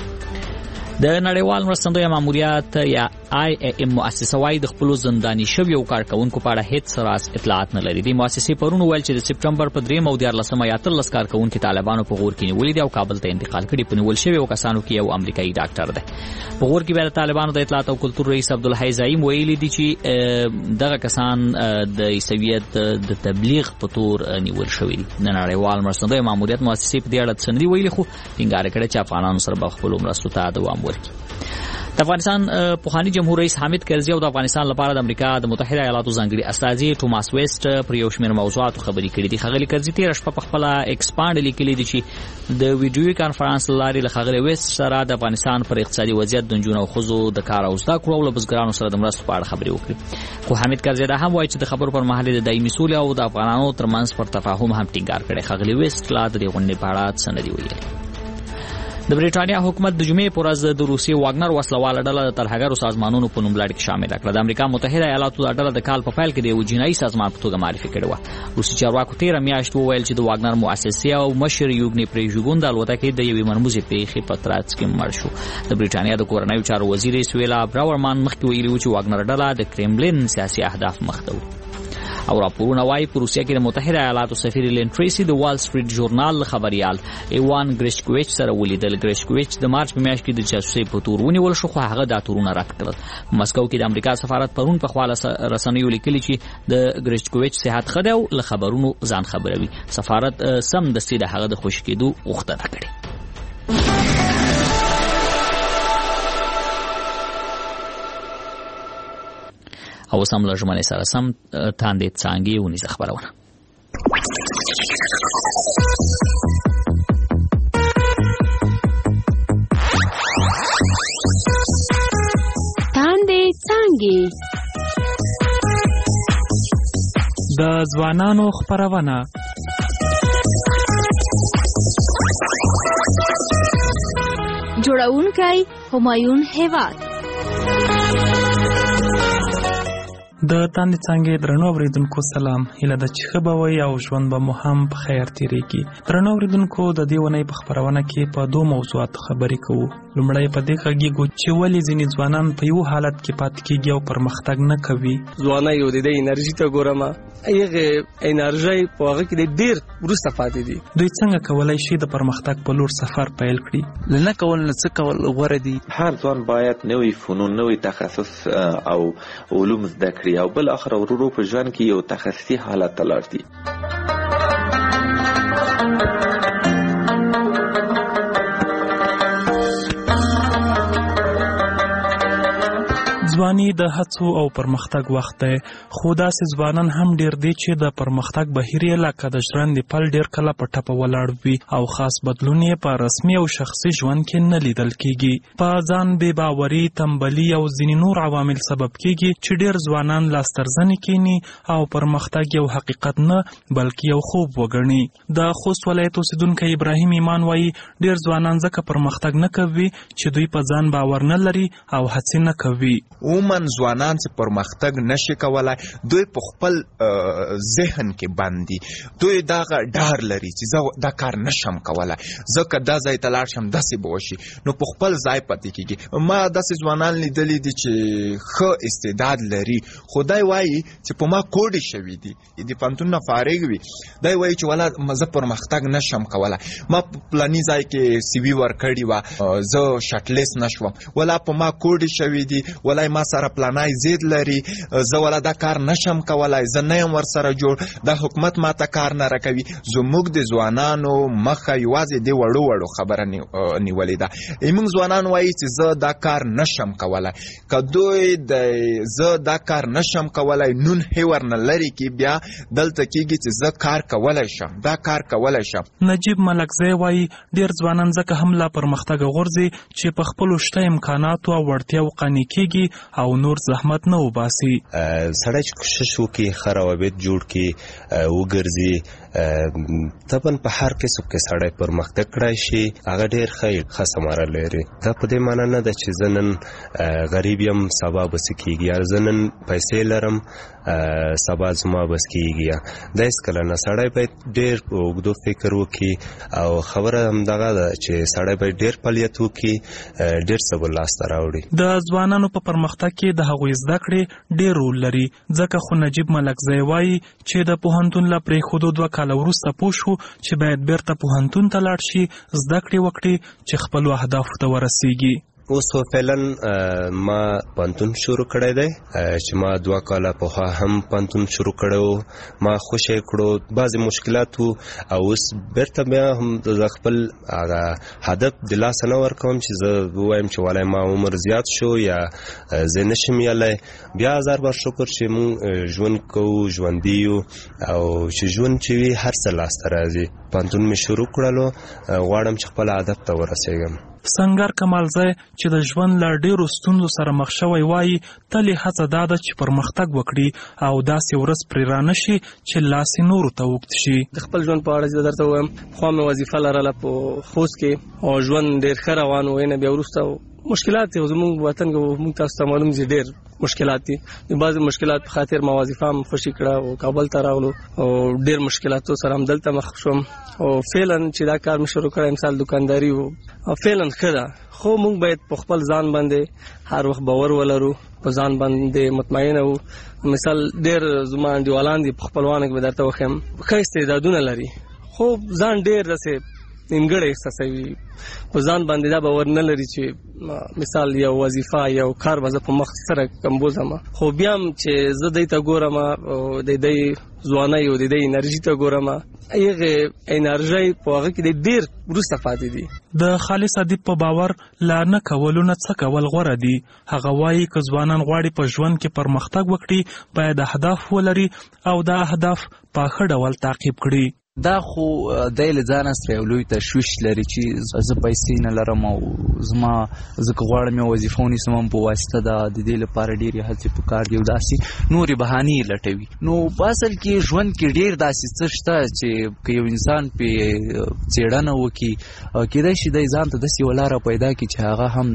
د نړیوال مرستندویه ماموریت یا آی ای ایم مؤسسه وايي د خپلو زنداني شویو کارکوونکو په اړه هیڅ راز اطلاعات نه لري. دې مؤسسې پرون وویل چې د سپټمبر په درېیمه او دیارلسمه یا اتلس کارکوونکي طالبانو په غور کې نیولي دي او کابل ته انتقال کړي. په نیول شویو کسانو کې یو امریکایي ډاکټر دی. په غور کې بیا د طالبانو د اطلاعات او کلتور رئیس عبدالحی زعیم ویلي دي چې دغه کسان د عیسویت د تبلیغ په تور نیول شوي دي. د نړیوال مرستندویه ماموریت مؤسسې په دې اړه څه نه دي ویلي خو ټینګار کړی چې افغانانو سره به خپلو مرستو ته دوام ورکړي. د افغانستان پخوانی جمهور رئیس حامد کرزي او د افغانستان لپاره د امریکا د متحده ایالاتو ځانګړي استازي ټوماس ویسټ پر یو شمېر موضوعاتو خبرې کړې دي. ښاغلي کرزي تېره شپه په خپله ایکس پاڼه لیکلي دي چې د ویډیوي کانفرانس له لارې له ښاغلي ویسټ سره د افغانستان پر اقتصادي وضعیت د نجونو او ښځو د کار او زده کړو او له بزګرانو سره د مرستو په اړه خبرې وکړي. خو حامد کرزي دا هم وایي چې د خبرو پر مهال د دایمي سولې او د افغانانو ترمنځ پر تفاهم هم ټینګار کړی. ښاغلي ویسټ لا د دې غونډې په اړه څه نه دي ویلي. د بریټانیا حکومت د جمعې په ورځ د روسیې واګنر وسلواله ډله د ترهګرو سازمانونو په نوملړ کې شامله کړه. د امریکا متحده ایالاتو دا ډله د کال په پیل کې د یو جنایي سازمان په توګه معرفي کړې وه. روسي چارواکو تېره میاشت وویل چې د واګنر مؤسسې او مشر یوګني پریژوګون د الوتکې د یوې مرموزې پیښې په ترڅ کې مړ شو. د بریټانیا د کورنیو چارو وزیر سویلا براورمان مخکې ویلي و چې واګنر ډله د کرملین سیاسي اهداف مخ ته وړي. او راپورونه وايي په روسیه کې د متحده ایالاتو سفیر لین ټریسي د وال سټریټ ژورنال خبريال ایوان ګریشکویچ سره ولیدل. ګریشکویچ د مارچ په میاشت کې د جاسوسۍ په تور ونیول شو خو هغه دا تورونه رد کړل. په مسکو کې د امریکا سفارت پرون په خواله رسنیو لیکلي چې د ګریشکویچ صحت ښه دی او له خبرونو ځان خبروي. سفارت سم دستي د هغه د خوشي کېدو غوښتنه کړې. او سم له ژمنې سره سم تاندې څانګې ونیزه خبرونه. تاندې څانګې د ځوانانو خبرونه. جوړونکی همایون هیواد. د تاندې څانګې درنو اوریدونکو سلام. هیله ده چې ښه به وئ او ژوند به مو هم په خیر تېرېږي. درنو اوریدونکو د دې اونۍ په خپرونه کې په دوو موضوعاتو خبرې کوو. لومړی په دې غږیږو چې ولې ځینې ځوانان په یو حالت کې پاتې کېږي او پرمختګ نه کوي. ځوانۍ یو د دې انرژي ته ګورم، هغه انرژي په هغه کې ډېر وروسته پاتې دي. دوی څنګه کولی شي د پرمختګ په لور سفر پیل کړي؟ له نه کول نه څه کول غوره دي. هر ځوان باید نوې فنون، نوې تخصص او علوم زده کړي او بل اخر ورو په ژوند کې یو تخصصي حالت ته لاړ شي. ځواني د هڅو او پرمختګ وخت دی، خو داسې ځوانان هم ډېر دي چې د پرمختګ بهیر یې لکه د ژرندې پل ډېر کله په ټپه ولاړ وي او خاص بدلون یې په رسمي او شخصي ژوند کې نه لیدل کېږي. په ځان بې باوري، تنبلي او ځینې نور عوامل سبب کېږي چې ډېر ځوانان لاسترزنې کېني او پرمختګ یو حقیقت نه بلکې یو خوب وګڼي. د خوست ولایت اوسېدونکی ابراهیم ایمان وایي ډېر ځوانان ځکه پرمختګ نه کوي چې دوی په ځان باور نه لري او هڅې نه کوي. اون عموما ځوانان چې پرمختګ نشي کولای دوی په خپل ذهن کې باندې دوی دا ډار لري چې زه دا کار نشم کولای، ځکه دا ځای ته لاړ شم داسې به وشي، نو په خپل ځای پاتې کېږي. ما داسې ځوانان لیدلي دي چې ښه استعداد لري، خو دی وایي چې په ما کوډې شوي دي، د پوهنتون نه فارغ وي، دی وایي چې ولا زه پرمختګ نشم کولای، ما په پلاني ځای کې سی وي ورکړې وه، زه شټلیست نشوم، ولا په ما کوډې شوي دي، ولا ما سره پلانای زید لري، زه ولا دا کار نشم کولای، زه نه یم ورسره جوړ، دا حکومت ما ته کار نه راکوي. زموږ د ځوانانو مخه یوازې د وړو وړو خبره نیولې ده. موږ ځوانان وایي چې زه دا کار نشم کولای، که دوی د زه دا کار نشم کولای نون هیور نه لري کې بیا دلته کېږي چې زه کار کولی شم، دا کار کولی شم. نجیب ملکزی وایي ډېر ځوانان ځکه هم لا پرمختګ غورځي چې په خپلو شته امکاناتو او وړتیاو قانع کېږي او نور زحمت نه وباسي. سړی چې کوشش وکړي ښه روابط جوړ کړي وګرځي، طبعا په هر قسم کې سړی پرمختګ کړی شي، هغه ډېر ښه ښه ثمره لري. دا په دې معنی نه ده چې زه نن غریب یم سبا به څه کېږي، یا زه نن پیسې لرم سبا زما بس کېږي، دا هېڅکله نه. سړی باید ډېر په اوږدو فکر وکړي او خبره همدغه ده چې سړی باید ډېر فعالیت وکړي، ډېر څه به لاسته راوړي. د ځوانانو په پرمختګ کې د هغوی زده کړې ډېر رول لري، ځکه خو نجیب ملکزی وایي چې د پوهنتون له پرېښودو دوه کاله وروسته پوه شو چې باید بیرته پوهنتون ته لاړ شي، زده کړې وکړي چې خپلو اهدافو ته ورسیږي. اوس فعلا ما پوهنتون شروع کړی دی چې ما دوه کاله پخوا هم پوهنتون شروع کړی و، ما خوشی کړو، بعضې مشکلات وو او اوس بیرته بیا هم زه خپل هغه هدف د لاسه نه ورکوم چې زه ووایم چې والای ما عمر زیات شو یا زه نشم یلی. بیا هزار بار شکر چې مونږ ژوند کوو، ژوندي یو، او چې ژوند چې وي هر څه لاسته راځي. پوهنتون مې شروع کړلو، غواړم چې خپل هدف ته ورسېږم. سنگر کمالزی چې د ژوند له ډېرو ستونزو سره مخ شوی وایي تل یې هڅه دا ده چې پرمختګ وکړي او داسې ورځ پرې رانه شي چې لاس یې نورو ته اوږد شي. د خپل ژوند په اړه چې درته ووایم، پخوا مې وظیفه لرله په خوست کې او ژوند ډېر ښه روان و، نه بیا وروسته مشکلات دي. زموږ وطن کې موږ تاسو ته معلوم دي ډېر مشکلات دي، د بعضې مشکلات په خاطر ما وظیفه هم خوشي کړه او کابل ته راغلو او ډېر مشکلاتو سره هم دلته مخ شوم او فعلا چې دا کار مې شروع کړی مثال دکانداري و او فعلا ښه ده، خو موږ باید په خپل ځان باندې هر وخت باور ولرو، په ځان باندې مطمئنه وو. مثال ډېر زما انډیوالان دي په خپلوانو کې به درته وښیم ښه استعدادونه لري، خو ځان ډېر داسې نیمګړی احساسوي، په ځان باندې دا باور نه لري چې مثال یو وظیفه یو کار به زه په مخ سره کمبوزم. خو بیا هم چې زه دی ته ګورم او د دی ځوانۍ او د دی انرژي ته ګورم، هغې انرژۍ په هغه کې ډېر وروسته پاتې دي. د خالص ادیب په باور لا نه کولو نه څه کول غوره دي. هغه وایي که ځوانان غواړي په ژوند کې پرمختګ وکړي باید اهداف ولري او دا اهداف په ښه ډول تعقیب کړي. دا خو دی له ځانه سره یو لوی تشویش لري چې زه پیسې نه لرم او زما زه که غواړم یو وظیفه ونیسم هم په واسطه ده، د دې لپاره ډېرې هڅې پکار دي او داسې نورې بهانې یې لټوي. نو په اصل کې ژوند کې ډېر داسې څه شته چې که یو انسان پې څېړنه وکړي کېدای شي دی ځان ته داسې یوه لاره پیدا کړي چې هغه هم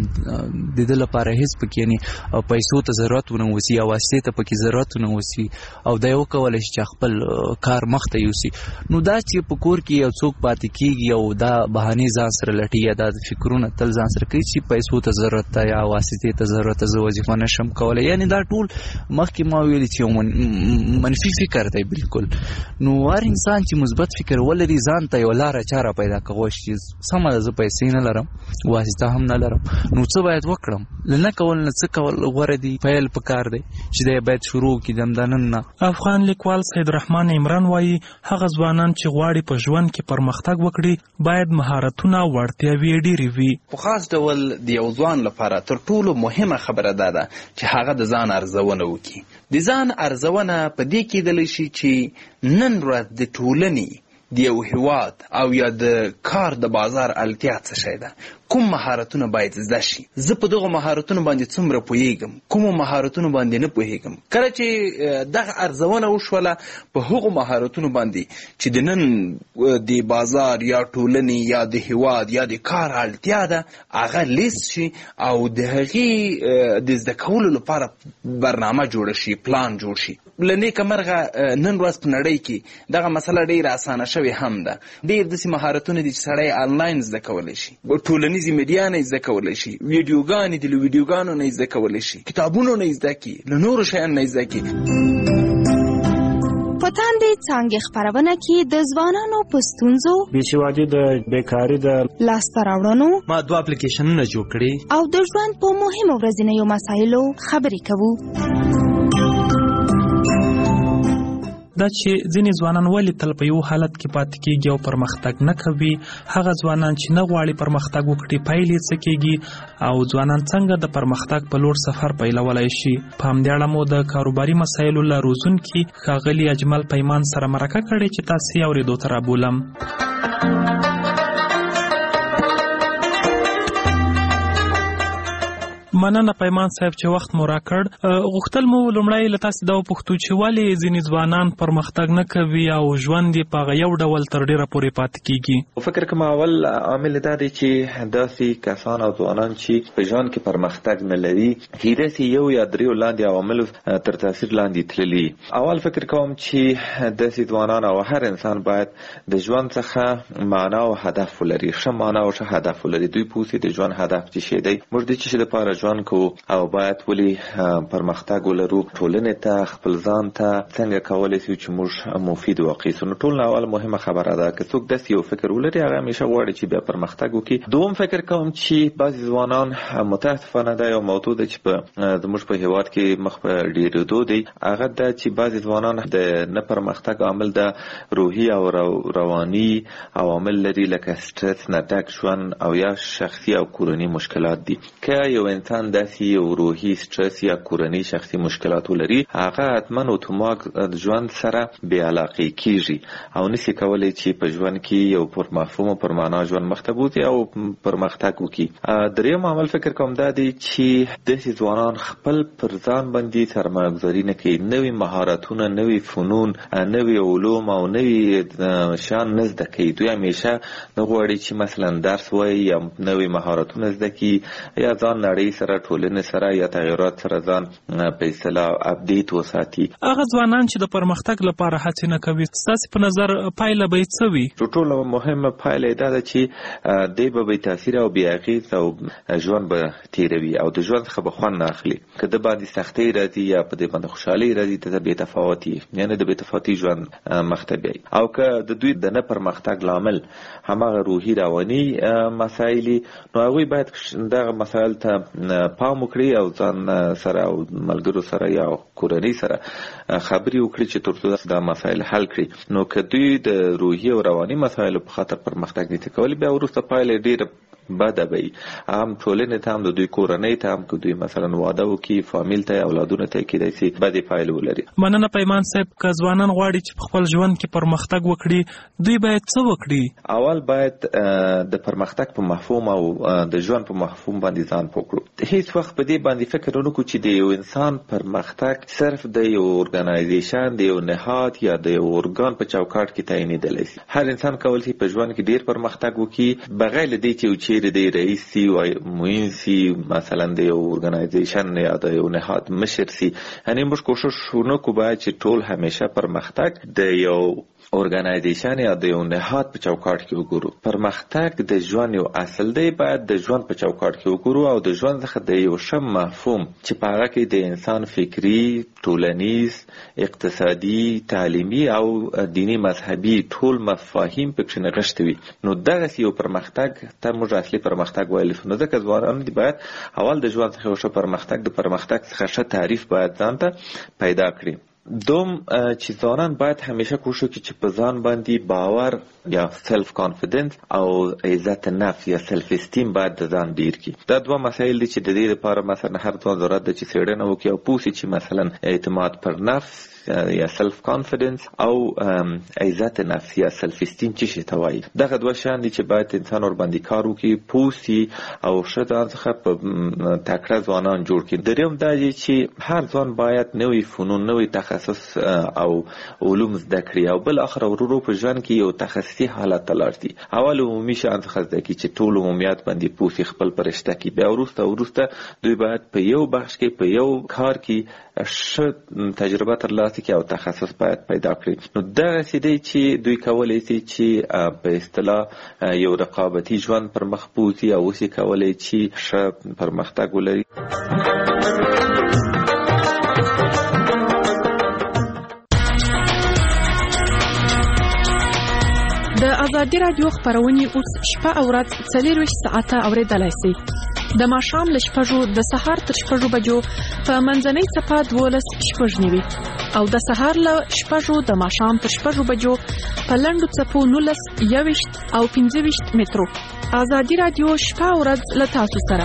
د ده لپاره هېڅ پکې یعنې پیسو ته ضرورت ونه اوسي یا واسطې ته پکې ضرورت ونه اوسي او دی وکولی شي چې خپل کار مخته یوسي. نو دا چې په کور کې یو څوک پاتې کېږي او دا بهانې ځان سره لټي یا دا فکرونه تل ځان سره کوي چې پیسو ته ضرورت ده یا واسطې ته ضرورت ده، زه وظیفه نشم کولی، یعنې دا ټول مخکې ما ویلي چې یو منفي فکر دی بالکل. نو هر انسان چې مثبت فکر ولري ځان ته یو لاره چاره پیدا کولی شي، سمه ده زه پیسې نه لرم، واسطه هم نه لرم، نو څه باید وکړم؟ له نه کول نه څه کول غوره دي، پیل پکار دی چې دی باید شروع کړي د همدا نن نه. افغان لیکوال سید رحمان عمران وایي هغه ځوانان چې غواړي په ژوند کې پرمختګ وکړي باید مهارتونه او وړتیاوې ډېرې وي. په خاص ډول د یو ځوان لپاره تر ټولو مهمه خبره دا ده چې هغه د ځان ارزونه وکړي. د ځان ارزونه په دې کېدلی شي چې نن ورځ د ټولنې د یو هیواد او یا د کار د بازار اړتیا څه شی ده، کوم مهارتونه باید زده شي، زه په دغه مهارتونو باندې څومره پوهیږم، کومو مهارتونو باندې نه پوهیږم. کله چې دغه ارزونه وشوله په هغو مهارتونو باندې چې د نن د بازار یا ټولنې یا د هیواد یا د کار اړتیا ده هغه لیست شي او د هغې د زده کولو لپاره برنامه جوړه شي، پلان جوړ شي. له نیکه مرغه نن ورځ په نړۍ کې دغه مسله ډېره اسانه شوې هم ده. ډېر داسې مهارتونه دي چې سړی آنلاین زده کولی شي، ټولنیزې میډیا نه زده کولی شي، ویډیوګانې دي له ویډیوګانو نه زده کولی شي، کتابونو نه زده کړي، له نورو شیانو نه زده کړي. په تاندې څانګې خپرونه کې د ځوانانو په ستونزو، بېسوادي د بیکاري د لاسته راوړنو، ما دوه اپلیکیشنونه جوړ کړي او د ژوند په مهمو ورځنیو مسایلو خبرې کوو. دا چې ځینې ځوانان ولې تل په یو حالت کې پاتې کېږي او پرمختګ نه کوي، هغه ځوانان چې نه غواړي پرمختګ وکړي پایلې څه کېږي، او ځوانان څنګه د پرمختګ په لور سفر پیلولی شي. په همدې اړه مو د کاروباري مسایلو له روزونکي ښاغلي اجمل پیمان سره مرکه کړې چې تاسې یې اورېدو ته رابولم. مننه پیمان صاحب چې وخت مو راکړ. غوښتل مو لومړی له تاسې دا وپوښتو چې ولې ځینې ځوانان پرمختګ نه کوي او ژوند یې په هغه یو ډول تر ډېره پورې پاتې کېږي. فکر کوم اول عامل دا دی چې داسې کسان او ځوانان چې په ژوند کې پرمختګ نه لري هیرسې یو یا دریو لاندې عواملو تر تاثیر لاندې تللي. اول فکر کوم چې داسې ځوانان او هر انسان باید د ژوند څخه معنا او هدف ولري، ښه معنا او ښه هدف ولري. دوی پوهېږي د ژوند هدف څه شی دی، موږ د څه شي دپاره ژوند کوو او باید ولې پرمختګ ولرو، ټولنې ته خپل ځان ته څنګه کولی شو چې موږ مفید واقع سو. نو ټول اول مهمه خبره ده که څوک داسې یو فکر ولري هغه همیشه غواړي چې بیا پرمختګ وکړي. دوم فکر کوم چې بعضې ځوانان متاسفانه دا یو موضوع ده چې په زموږ په هېواد کې مخ په ډېرېدو دی، هغه ده چې بعضې ځوانان د نه پرمختګ عامل د روحي او رواني عوامل لري، لکه سټرس نه ډک ژوند او یا شخصي او کورني مشکلات دي. که یو انسان داسې یو روحي سټرس یا کورني شخصي مشکلات ولري هغه حتما اتومات ژوند سره بې علاقې کېږي او نشي کولی چې په ژوند کې یو پر مفهوم او پر معنا ژوند مخ ته بوځي او پرمختګ وکړي. دریم عامل فکر کوم دا دی چې داسې ځوانان خپل پر ځان باندې سرمایه‌ګذاري نه کوي، نوي مهارتونه، نوي فنون، نوي علوم او نوي شیان نه زده کوي. دوی همیشه نه غواړي چې مثلا درس وایي یا نوي مهارتونه زده کړي یا ځان نړۍ سره ټولنې سره یا تغیرات سره ځان په اصطلاح اپډیټ وساتي. هغه ځوانان چې د پرمختګ لپاره هڅې نه کوي ستاسې په نظر پایله به یې څه وي؟ تر ټولو مهمه پایله یې دا ده چې دی به بې تاثیره او بې اغېز او ژوند به تېروي او د ژوند څخه به خوند نه اخلي. که د باندې سختۍ راځي یا په دې باندې خوشحالۍ راځي ته بې تفاوتي یعنې د بې تفاوتي ژوند مخ ته بیایي. او که د دوی د نه پرمختګ لامل هماغه روحي رواني مسایل نو هغوی باید دغه مسایل ته پام وکړي او ځان سره او ملګرو سره یا کورنۍ سره خبرې وکړي چې ترڅو دا مسایل حل کړي. نو که دوی د روحي او رواني مسایلو په خاطر پرمختګ نشي کولی بیا وروسته پایله ډېره بده به وي، هم ټولنې ته هم د دوی کورنۍ ته هم که دوی مثلا واده وکړي فامیل ته اولادونه ته کېدای شي بدې پایلې ولري. مننه پیمان صاحب. که ځوانان غواړي چې په خپل ژوند کې پرمختګ وکړي دوی باید څه وکړي؟ اول باید د پرمختګ په مفهوم او د ژوند په مفهوم باندې ځان پوه کړو. هیڅ وخت په دې باندې فکر ونه کړو چې د یو انسان پرمختګ صرف د یو ارګنایزیشن د یو نهاد یا د یو ارګان په چوکاټ کې تعینېدلی شي. هر انسان کولی شي په ژوند کې ډېر پرمختګ وکړي بغیر له دې چې یو چیرې د رئیس سی و معین سی مثلا د یو ارګنایزیشن یا د یو نهاد مشر سی. یعنی موږ کوشش ونکړو باید چې ټول همیشه پرمختګ د یو ارګنایزیشن یا د یو نهاد په چوکاټ کې وګورو. پرمختګ د ژوند یو اصل دی، باید د ژوند په چوکاټ کې وګورو او د ژوند څخه د یو ښه مفهوم چې په هغه کې د انسان فکري، ټولنیز، اقتصادي، تعلیمي او دینی مذهبي ټول مفاهیم پکې نغښتي وي. نو دغسې یو پرمختګ ته موږ اصلي پرمختګ ویلی شو. نو ځکه ځوانان دي باید اول د ژوند څخه یو ښه پرمختګ د پرمختګ څخه ښه تعریف باید ځان ته پیدا کړي. دوم چې ځوانان باید همیشه کوشش وکړي چې په ځان باندې باور یا سلف کانفیډنس او عزت نفس یا سلف استیم باید د ځان ډیر کړي. دا دوه مسایل دي چې د دې لپاره مثلا هر ځوان ضرورت ده چې څېړنه وکړي او پوه شي چې مثلا اعتماد پر نفس یا سلف کانفیډنس او عزت نفس یا سلف استیم چې شي توای دغه دوه شان دي چې باید انسان ور باندې کار وکړي پوسی او شته څخه په تکړه ځوانان جوړ کړي. دریم دا چې هر ځوان باید نوې فنون نوې تخصص او علوم زده کړي او بل اخر ورو په ژوند کې یو تخصصي حالت تلارتي. اول عمومي شان څخه زده کړي چې ټول عمومیت باندې پوسی خپل پرشته کې بیا ورسته ورسته دوی باید په یو بخش کې په یو کار کې ش تجربه ترلاسه کړي او تخصص باید پیدا کړي. نو دغه سیدی چې دوی کولای شي چې په اصطلاح یو رقابتي ژوند پر مخ بوځي او وسې کولای شي ش پرمختګ ولري. د ازادي رادیو خبرونه اوس شپه او ورځ څلورویشت ساعته اوریدلای شئ. د ماښام له شپږو د سهار تر شپږو بجو په منځنۍ څپه دولس شپږ نوي او د سهار له شپږو د ماښام تر شپږو بجو په لنډو څپو نولس یوویشت او پنځه ویشت مترو. ازادي رادیو شپه او ورځ له تاسو سره.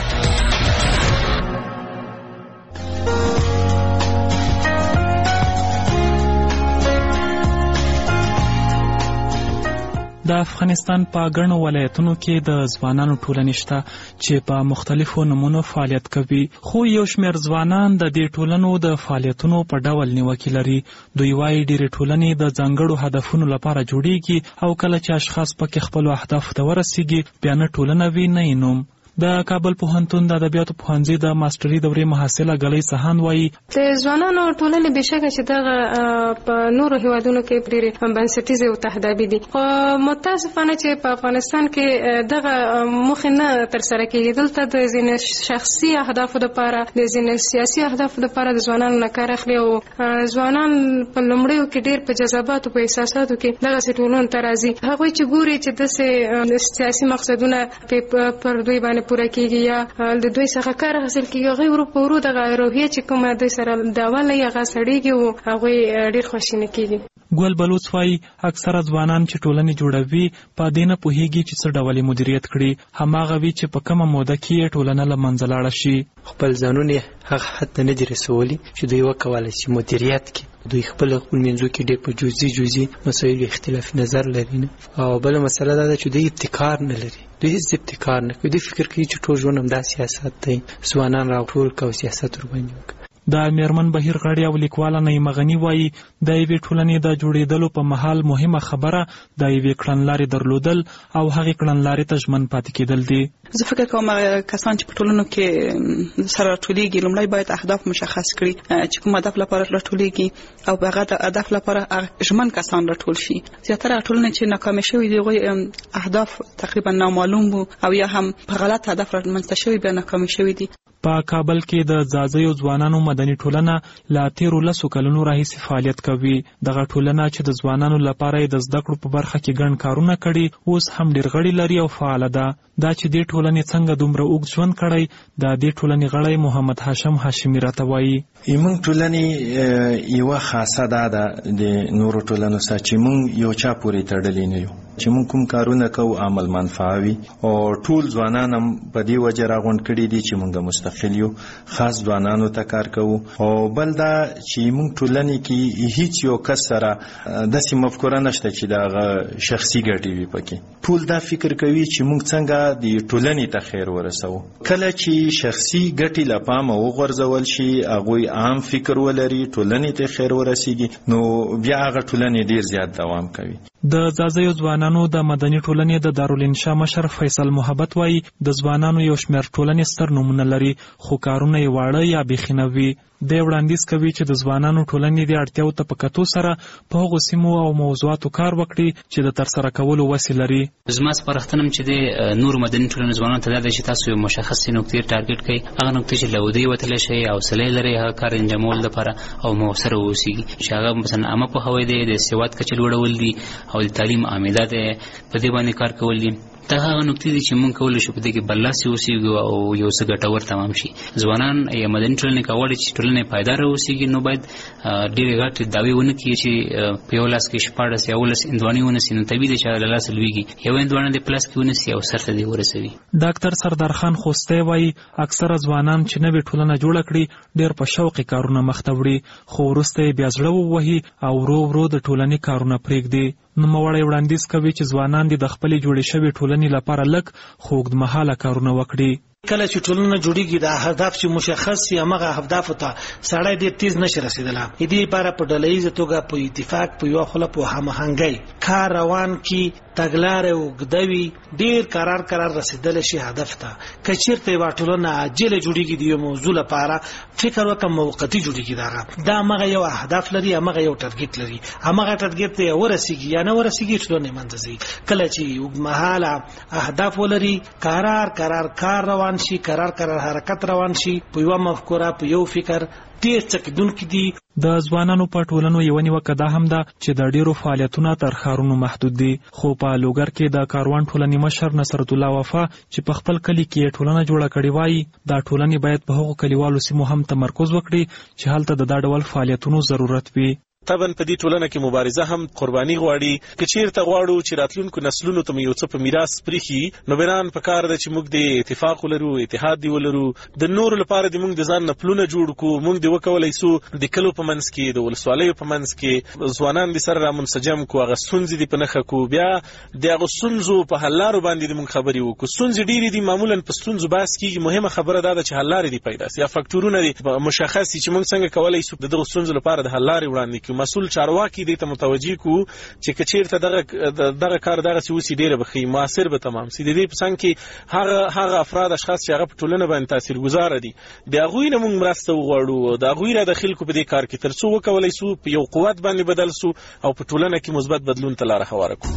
د افغانستان په ګڼو ولایتونو کې د ځوانانو ټولنې شته چې په مختلفو نمونو فعالیت کوي، خو یو شمېر ځوانان د دې ټولنو د فعالیتونو په ډول نیوکې لري. دوی وایي ډېرې ټولنې د ځانګړو هدفونو لپاره جوړیږي او کله چې اشخاص پکې خپلو اهدافو ته ورسیږي بیا نه ټولنه وي نه یې نوم. د کابل پوهنتون د ادبیاتو پوهنځي د ماستري دورې محصله ګلۍ سهان وایي د ځوانانو ټولنې بشکه چې دغه په نورو هیوادونو کې ډېرې بنسټیزې او تهدابي دي، خو متاسفانه چې په افغانستان کې دغه موخې نه ترسره کېږي. دلته د ځینې شخصي اهدافو لپاره د ځینې سیاسي اهدافو لپاره د ځوانانو نه کار اخلي او ځوانان په لومړیو کې ډېر په جذباتو په احساساتو کې دغسې ټولنو ته راځي. هغوی چې ګوري چې داسې سیاسي مقصدونه پر دوی باندې پوره کېږي یا د دوی څخه کار حاصل کېږي، هغوی ورو په ورو دغه روحیه چې کومه دوی سره د اول نه یې هغه سړېږي او هغوی ډېر خواشینه کېږي. ګل بلوڅ وایي اکثره ځوانان چې ټولنې جوړوي په دې نه پوهېږي چې څه ډول مدیریت کړي، هماغه وي چې په کومه موده کې یې ټولنه له منځه لاړه شي. خپل ځانونه هغه حد ته نه دي رسولي چې دوی وکولی شي مدیریت کړي. دوی خپل خپل منځو کې ډېر په جزئي جزئي مسایلو اختلاف نظر لري نه. او بله مسله دا ده چې دوی ابتکار نه لري، دوی هیڅ ابتکار نه کوي. دوی فکر کوي چې ټول ژوند همدا سیاست دی، ځوانان راټول کړه او سیاست ورباندې وکړه. د میرمن بهیر غړی او لیکواله نعیمه غني وایي د یوې ټولنې د جوړېدلو په مهال مهمه خبره د یوې کړنلارې درلودل او هغې کړنلارې ته ژمن پاتې کېدل دي. زه فکر کوم کسان چې په ټولنو کې سره راټولېږي لومړی باید اهداف مشخص کړي چې کوم هدف لپاره راټولېږي او په هغه هدف لپاره ژمن کسان راټول شي. زیاتره ټولنې چې ناکامې شوي دي هغوی اهداف تقریبا نامعلوم وو او یا هم په غلط هدف رامنځته شوي بیا ناکامې شوي دي. په کابل کې د ځاځیو ځوانانو مدني ټولنه لا تیرو لسو کلونو راهیسې فعالیت کوي. دغه ټولنه چې د ځوانانو لپاره د زده کړو په برخه کې ګڼ کارونه کړي اوس هم ډېر غړي لري او فعاله ده. دا چې دې ټولنې څنګه دومره اوږد ژوند کړی د دې ټولنې غړی محمد هاشم هاشمي راته وایي موږ ټولنې یوه خاصه دا ده د نورو ټولنو سره چې موږ یو چا پورې تړلي نه یو، چې موږ کوم کارونه کوو عمل منفعه وي او ټول ځوانان هم په دې وجه راغونډ کړي دي چې موږ مستقل یو، خاص ځوانانو ته کار کوو. او بل دا چې موږ ټولنې کې هیڅ یو کس سره داسې مفکوره نشته چې دغه شخصي ګټې وي پکې. ټول دا فکر کوي چې موږ څنګه د ټولنې ته خیر ورسوو. کله چې شخصي ګټې له پامه وغورځول شي هغوی عام فکر ولري ټولنې ته خیر ورسیږي نو بیا هغه ټولنې ډیر زیات دوام کوي. د ځاځیو ځوانانو د مدني ټولنې د دارالانشا مشر فیصل محبت وایي د ځوانانو یو شمېر ټولنې ستر نومونه لري خو کارونه یې واړه یا بیخي نه وي. دی وړاندیز کوي چې د ځوانانو ټولنې د اړتیاو ته په کتو سره په هغو سیمو او موضوعاتو کار وکړي چې د ترسره کولو وسې لري. زما سپارښتنه چې د نورو مدني ټولنو ځوانانو ته دا ده چې تاسو یو مشخصې نقطې ټارګټ کړئ، هغه نقطې چې له ودې وتلی شئ، حوصله لرئ هغه کار انجامولو لپاره او مؤثره واوسیږي، چې هغه مثلا عامه پوهاوی دی، د سواد کچه لوړول دي او د تعلیم عامده دی، په دې باندې کار کول دي. دا هغه نقطې دي چې موږ کولی شو په دې کې برلاسي اوسېږو او یو څه ګټور تمام شي. ځوانان یا مدني ټولنې که غواړي چې ټولنه پایداره اوسېږي نو باید ډېرې غټې دعوې ونه کړي چې په یو لاس کې شپاړس یا اوولس هندوانې ونیسي، نو طبیعي دی چې هغه له لاسه لوېږي. یو هندوانه دې په لاس کې ونیسي او سر ته دې ورسوي. ډاکټر سردار خان خوستی وایي اکثره ځوانان چې نوې ټولنه جوړه کړي ډېر په شوق کارونه مخته وړي، خو وروسته یې بیا زړه ووهي او ورو ورو د ټولنې کارونه پرېږدي. نوموړی وړاندیز کوي چې ځوانان دې د خپلې جوړې شوې ټولنې لپاره لږ خو اوږدمهاله کارونه وکړي. کله چې ټولنه جوړیږي د اهداف چې مشخص سي هغه اهداف ته سړی ډېر تیز نشي رسیدلی. دې لپاره په ډلهییزه توګه په اتفاق په یو خله په هماهنګۍ کار روان کی تګلارې اوږدوي، ډېر قرار قرار رسیدلی شي هدف ته. که چېرته یوه ټولنه عاجله جوړیږي د یو موضوع لپاره فکر وکړه موقتي جوړیږي، دغه دا همغه یو اهداف لري، همغه یو ټارګېټ لري، همغه ټارګېټ ته یې ورسیږي یا نه ورسیږي ټولنه یې منځه ځي. کله چې اوږدمهاله اهداف ولري قرار قرار کار روان شي، قرار قرار حرکت روان شي، په یو مفکوره په یو فکر ډېر څه کېدونکي دي. د ځوانانو په ټولنو یوه نیوکه دا هم ده چې د ډېرو فعالیتونه تر ښارونو محدود دي. خو په لوګر کې د کاروان ټولنې مشر نصرت الله وفا چې په خپل کلي کې یې ټولنه جوړه کړې وایي دا ټولنې باید په هغو کلیوالو سیمو هم تمرکز وکړي چې هلته د دا ډول فعالیتونو ضرورت وي. طبعا په دې ټولنه کې مبارزه هم قرباني غواړي. که چیرته غواړو چې راتلونکو نسلونو ته یو څه په میراث پریښي، نو بران په کار ده چې موږ د اتفاق ولرو، اتحاد دی ولرو، د نورو لپاره د موږ د ځان نه پلونه جوړ کړو. موږ د وکولای سو د کلو په منځ کې د ولسوالیو په منځ کې ځوانان د سره رامنسجم کو، هغه ستونزې دي په نښه کو، بیا د هغه ستونزو په حل لارو باندې موږ خبرې وکړو. ستونزې ډېرې دي، معمولا په ستونزو بحث کېږي، مهمه خبره دا ده چې حل لارې دي پیدا سي یا فکټورونه دي مشخص دي چې موږ څنګه کولای سو د دغو ستونزو لپاره د حل لارې وړاندې کړو. مسؤل چارواکي کې دې ته متوجي کو چې کچیرته دغه دغه کار دغه سوسی ډیره بخي موثر به تمام سي. د دې په څنګه کې هغه هغه افراد اشخاص چې هغه په ټولنه باندې تاثیرګذار دي د هغه نه موږ مرسته وغواړو، د هغه را داخل کو په دې کار کې ترڅو وکولای سو په یو قوت باندې بدل سو او په ټولنه کې مثبت بدلون ته لار هواره کړو.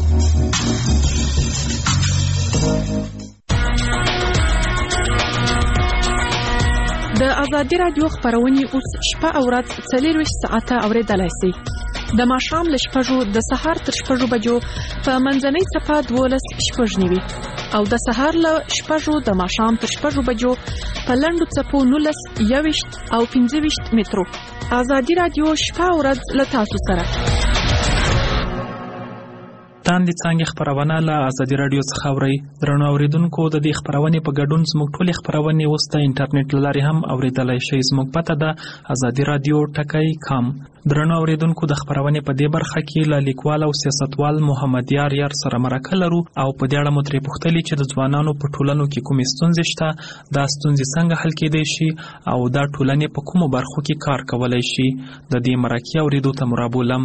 د ازادي رادیو خبرونه اوس شپه او ورځ څلور ساعته اوریدلای شئ. د ماښام له شپږو د سهار تر شپږو بجو په منځنۍ صفه دولس شپږ نیوي او د سهار له شپږو د ماښام تر شپږو بجو په لنډو څپو نولس یوویشت او پنځه ویشت مترو. ازادي رادیو شپه او ورځ له تاسو سره. تاندې څنګه خبرونه له ازادي رادیو څخه اوري. درنو اوریدونکو د دې خبرونه په ګډون زموږ ټولې خبرونه اوس د انټرنیټ لارې هم اوریدلای شئ. زموږ پته ده ازادي رادیو ټکای کام. درنو اوریدونکو د خبرونه په دې برخه کې له لیکوال او سیاستوال محمد یار یار سره مرکه لرو او په دې اړه مو ترې پوښتلي چې د ځوانانو په ټولنو کې کومې ستونزې شته، دا ستونزې څنګه حل کېدای شي او دا ټولنې په کومو برخو کې کار کولای شي. د دې مرکې اوریدو ته مرابولم.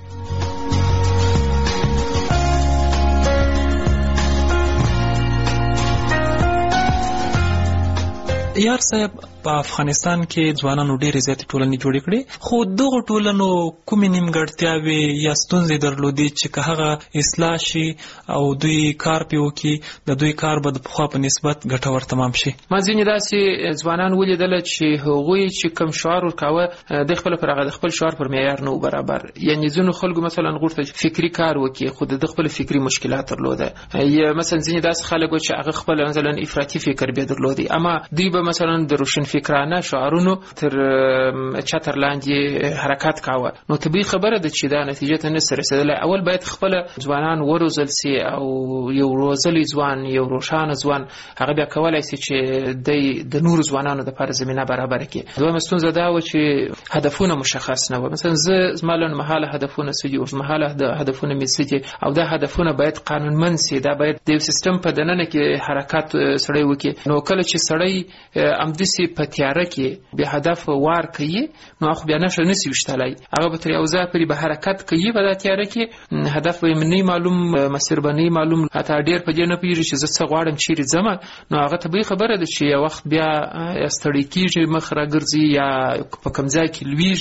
یار صاحب، په افغانستان کې ځوانانو ډېرې زیاتې ټولنې جوړې کړې، خو دغو ټولنو کومې نیمګړتیاوې یا ستونزې درلودې چې که هغه اصلاح شي او دوی کار پې وکړي، د دوی کار به د پخوا په نسبت ګټور تمام شي؟ ما ځینې داسې ځوانان ولیدله چې هغوی چې کوم شعار ورکاوه د خپل پر هغه د خپل شعار پر معیار نه و برابر. یعنې ځینو خلکو مثلا غوښتل چې فکري کار وکړي خو د خپل فکري مشکلات درلوده. یا مثلا ځینې داسې خلک و چې هغه خپل مثلا افراطي فکر به درلودي، اما دوی به مثلا د روشن فکرانه شعارونو تر چتر لاندې حرکت کاوه. نو طبیعي خبره ده چې دا نتیجه ته نسي رسیدلی. اول باید خپل ځوانان وروزل سي او یو روزلی ځوان، یو روښانه ځوان هغه بیا کولای سي چې د نورو ځوانانو دپاره زمینه برابره کړي. دویمه ستونزه دا وه چې هدفونه مشخص نه وه. مثلا زه زما لنډمهاله هدفونه څه دي، اوږدمهاله هدفونه مې څه دي، او دا هدفونه باید قانونمند سي. دا باید د یو سیستم په دننه کې حرکت سړی وکړي. نو کله چې سړی امدسي په تیاره کې به هدف وار کوي، نو خو بیا نشه نسی وشتلای، هغه به تر یو ځای پورې به حرکت کوي په تیاره کې، هدف به نه معلوم، مسیر به نه معلوم، حتی ډیر په دې نه پیږي چې زه څه غواړم چیرې ځم. نو هغه طبیعي خبره ده چې یو وخت بیا ستړی کېږي، مخ راګرځي یا په کوم ځای کې لویږي.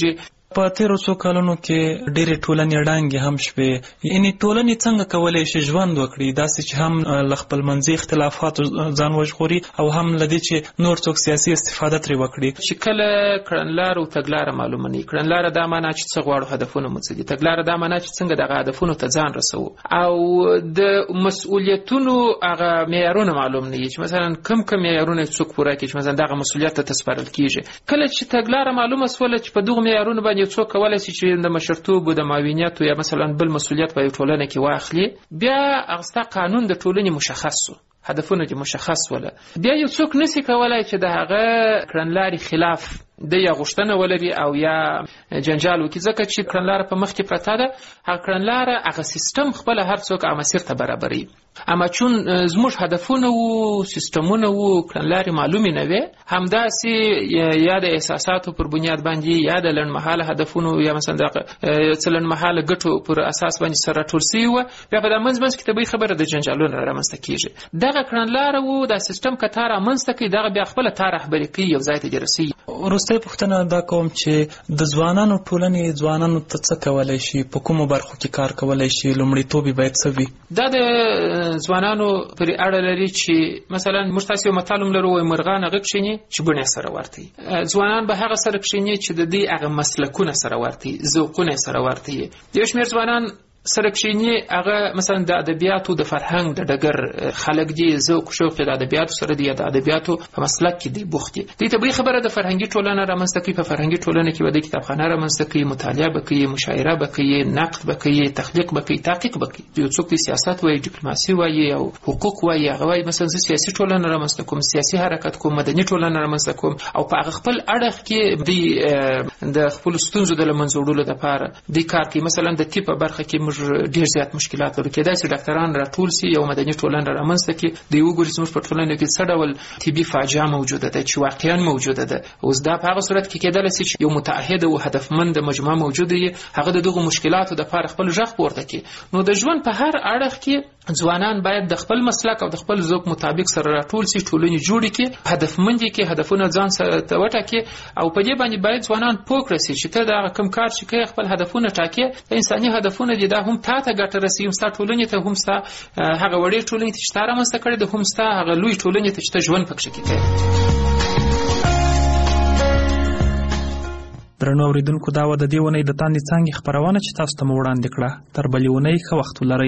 په تیرو څو کلونو کې ډېرې ټولنې ړانګې هم شوې. یعنې ټولنې څنګه کولی شي ژوند وکړي داسې چې هم له خپلمنځي اختلافاتو ځان وژغوري او هم له دې چې نور څوک سیاسي استفاده ترې وکړي. چې کله کړنلاره او تګلاره معلومه نه وي، کړنلاره دا معنا چې څه غواړو، هدفونه مو څه دي، تګلاره دا معنا چې څنګه دغه هدفونو ته ځان رسوو، او د مسؤلیتونو هغه معیارونه معلوم نه وي چې مثلا کم کم معیارونه څوک پوره کړي چې مثلا دغه مسؤلیت ته تسپارل کیږي. کله چې تګلاره معلومه سوله چې په دغه معیارونو باندې څوک کولای شي چې د مشرتوب او د معاونیت یا مثلا بل مسؤلیت په ټولنه کې واخلي، بیا هغه قانون د ټولنې مشخص شو، هدفونه دې مشخص وله، بیا یو څوک نسی کولای چې د هغه کړنلارې خلاف د یا غوښتنه ولري او یا جنجال وکړي، ځکه چې کړنلاره په مخ کې پرته ده. هغه کړنلاره هغه سیستم خپل هر څوک هغه مسیر ته برابري، اما چون زموږ هدفونه وو، سیستمونه وو، کړنلارې معلومې نه وي، همداسې یا د احساساتو پر بنیاد باندې یا د لنډمهاله هدفونو یا مثلا د څه لنډمهاله ګټو پر اساس باندې سره راټول سوي وه، بیا په دا منځ منځ کې طبیعي خبره د جنجالونو رامنځته کېږي. دغه کړنلاره وو، دا سیستم که تا رامنځته کوي، دغه بیا خپله تا رهبري کوي، یو ځای ته دې رسوي. وروستۍ پوښتنه دا کوم چې د ځوانانو ټولنې ځوانانو ته څه کولی شي، په کومو برخو کې کار کولی شي، لومړیتوب یې باید څه وي؟ دا د ځوانانو پرې اړه لري چې مثلا موږ تاسې یو متل هم لرو، وایي مرغان هغه کښېني چې بڼې سره ورته وي. ځوانان به هغه سره کښېني چې د دې هغه مسلکونه سره ورته وي، ذوقونه یې سره ورته وي. یو شمېر ځوانان سره کښېني هغه مثلا د ادبیاتو د فرهنګ د ډګر خلک دي، ذوق شوق د ادبیاتو سره دی، د ادبیاتو په مسلک کې دی بوخت دي. دې طبیعي خبره د فرهنګي ټولنه رامنځته کوي، په فرهنګي ټولنه کې به د کتابخانه رامنځته کوي، مطالعه به کوي، مشاعره به کوي، نقد به کوي، تخلیق به کوي، تحقیق به کوي. یو څوک د سیاست وایي، ډیپلوماسي وایي او حقوق وایي، هغه وایي مثلا زه سیاسي ټولنه رامنځته کوم، سیاسي حرکت کوم، مدني ټولنه رامنځته کوم، او په هغه خپل اړخ کې د خپلو ستونزو د له منځه وړلو دپاره دې کار کوي. مثلا د طب په برخه کې موږ ډېر زیات مشکلات لرو، کېدای شي ډاکټران راټول سي، یو مدني ټولنه رامنځته کړي، دوی وګوري چې زموږ په ټولنه کې څه ډول طبي فاجعه موجوده ده چې واقعا موجوده ده. اوس دا په هغه صورت کې کېدلی شي چې یو متعهد او هدفمند مجموعه موجوده وي، هغه د دغو مشکلاتو دپاره خپل غږ پورته کړي. نو د ژوند په هر اړخ کې ځوانان باید د خپل مسلک او د خپل ذوق مطابق سره راټول سي، ټولنې جوړې کړي، هدفمند یې کړي، هدفونه ځان سره ته وټاکي، او په دې باندې باید ځوانان پوه کړي چې ته دا کوم کار چې کوې خپل هدفونه ټاکې، انساني هدفونه دي، دا هم تا ته ګټه رسوي، هم ستا ټولنې ته، هم ستا هغه وړې ټولنې ته چې تا رامنځته کړې ده، هم ستا هغه لوی ټولنې ته چې ته ژوند پکښې کوې. درنو اورېدونکو، دا وه د دې اونۍ د تاندې څانګې خپرونه چې تاسو ته مو وړاندې کړه. تر بلې اونۍ ښه وخت ولرئ.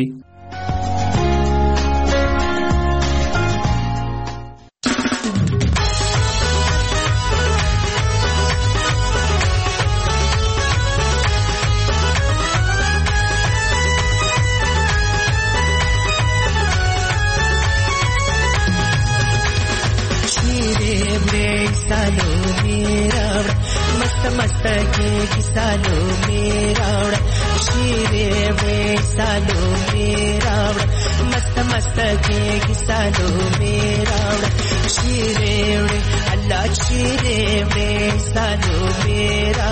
मस्त के किसानो मेरा शीरे में सालो मेरा मस्त मस्त के किसानो मेरा शीरे अल्लाह शीरे में सालो मेरा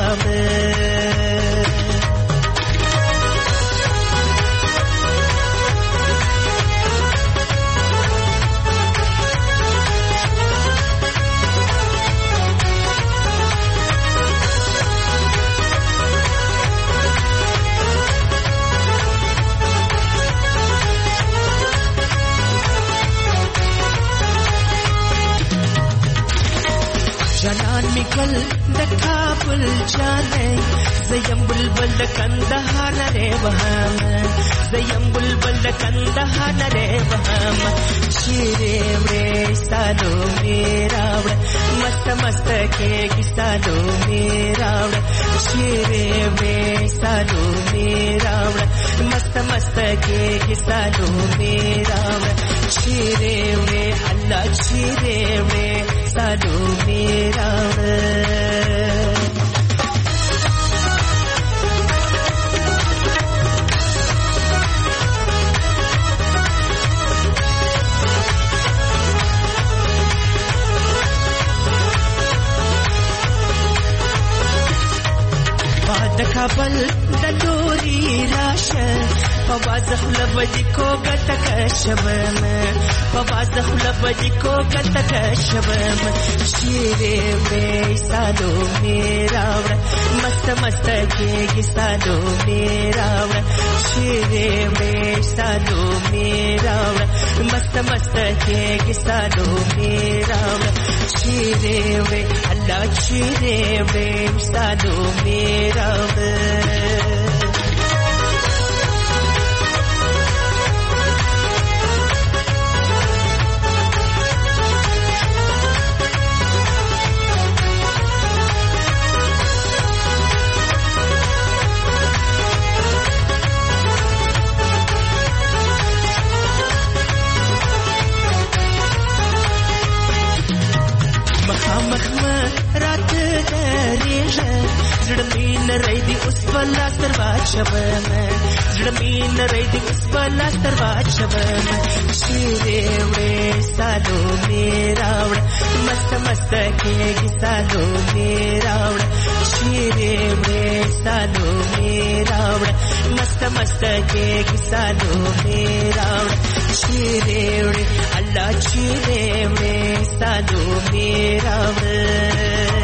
جنان میکل د کابل جانې زیم بلبل د کندهار لري وهم زیم بلبل د کندهار لري وهم شیرې وړې سالو میرا وړ مست مست کې کیسالو میرا وړ شیرې وړې سالو میرا وړ مست مست کې کیسالو میرا وړ شیرې وړې الله شیرې وړې سالو میرا د کابل د لوري راشه فواز خلا بدی کو گتک شبم فواز خلا بدی کو گتک شبم شیرے وې سالو میرا وړ مست مست کېږي سالو میرا وړ شیرے وې سالو میرا وړ مست مست کېږي سالو میرا وړ شیرے وې الله شیرے وې سالو میرا وړ زړمین رای دی اوس بلا ستر واچوم زړمین رای دی اوس بلا ستر واچوم شیرې وې سالو میرا وړ مست مست کېږي سالو میرا وړ شیرې وې سالو میرا وړ مست مست کېږي سالو میرا وړ شیرې وړ الله شیرې وې سالو میرا وړ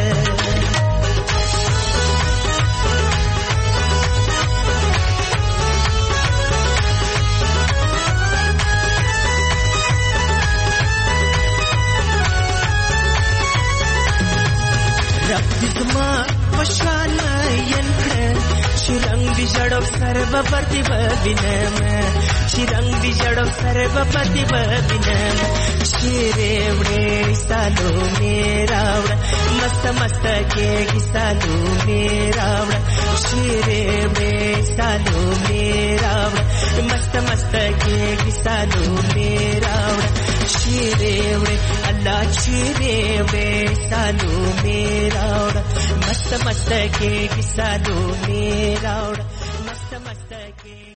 پشان ین کړ چې رنگ دی جړو سر به پرتی وینم چې رنگ دی جړو سر به پرتی وینم شیرې وړې سالو میرا وړ مست مست کېږي سالو میرا وړ شیرې وړې سالو میرا وړ مست مست کېږي سالو میرا وړ شیرې وړې الله شیرې وړې سالو میرا وړ مست مست کېږي سالو میرا وړ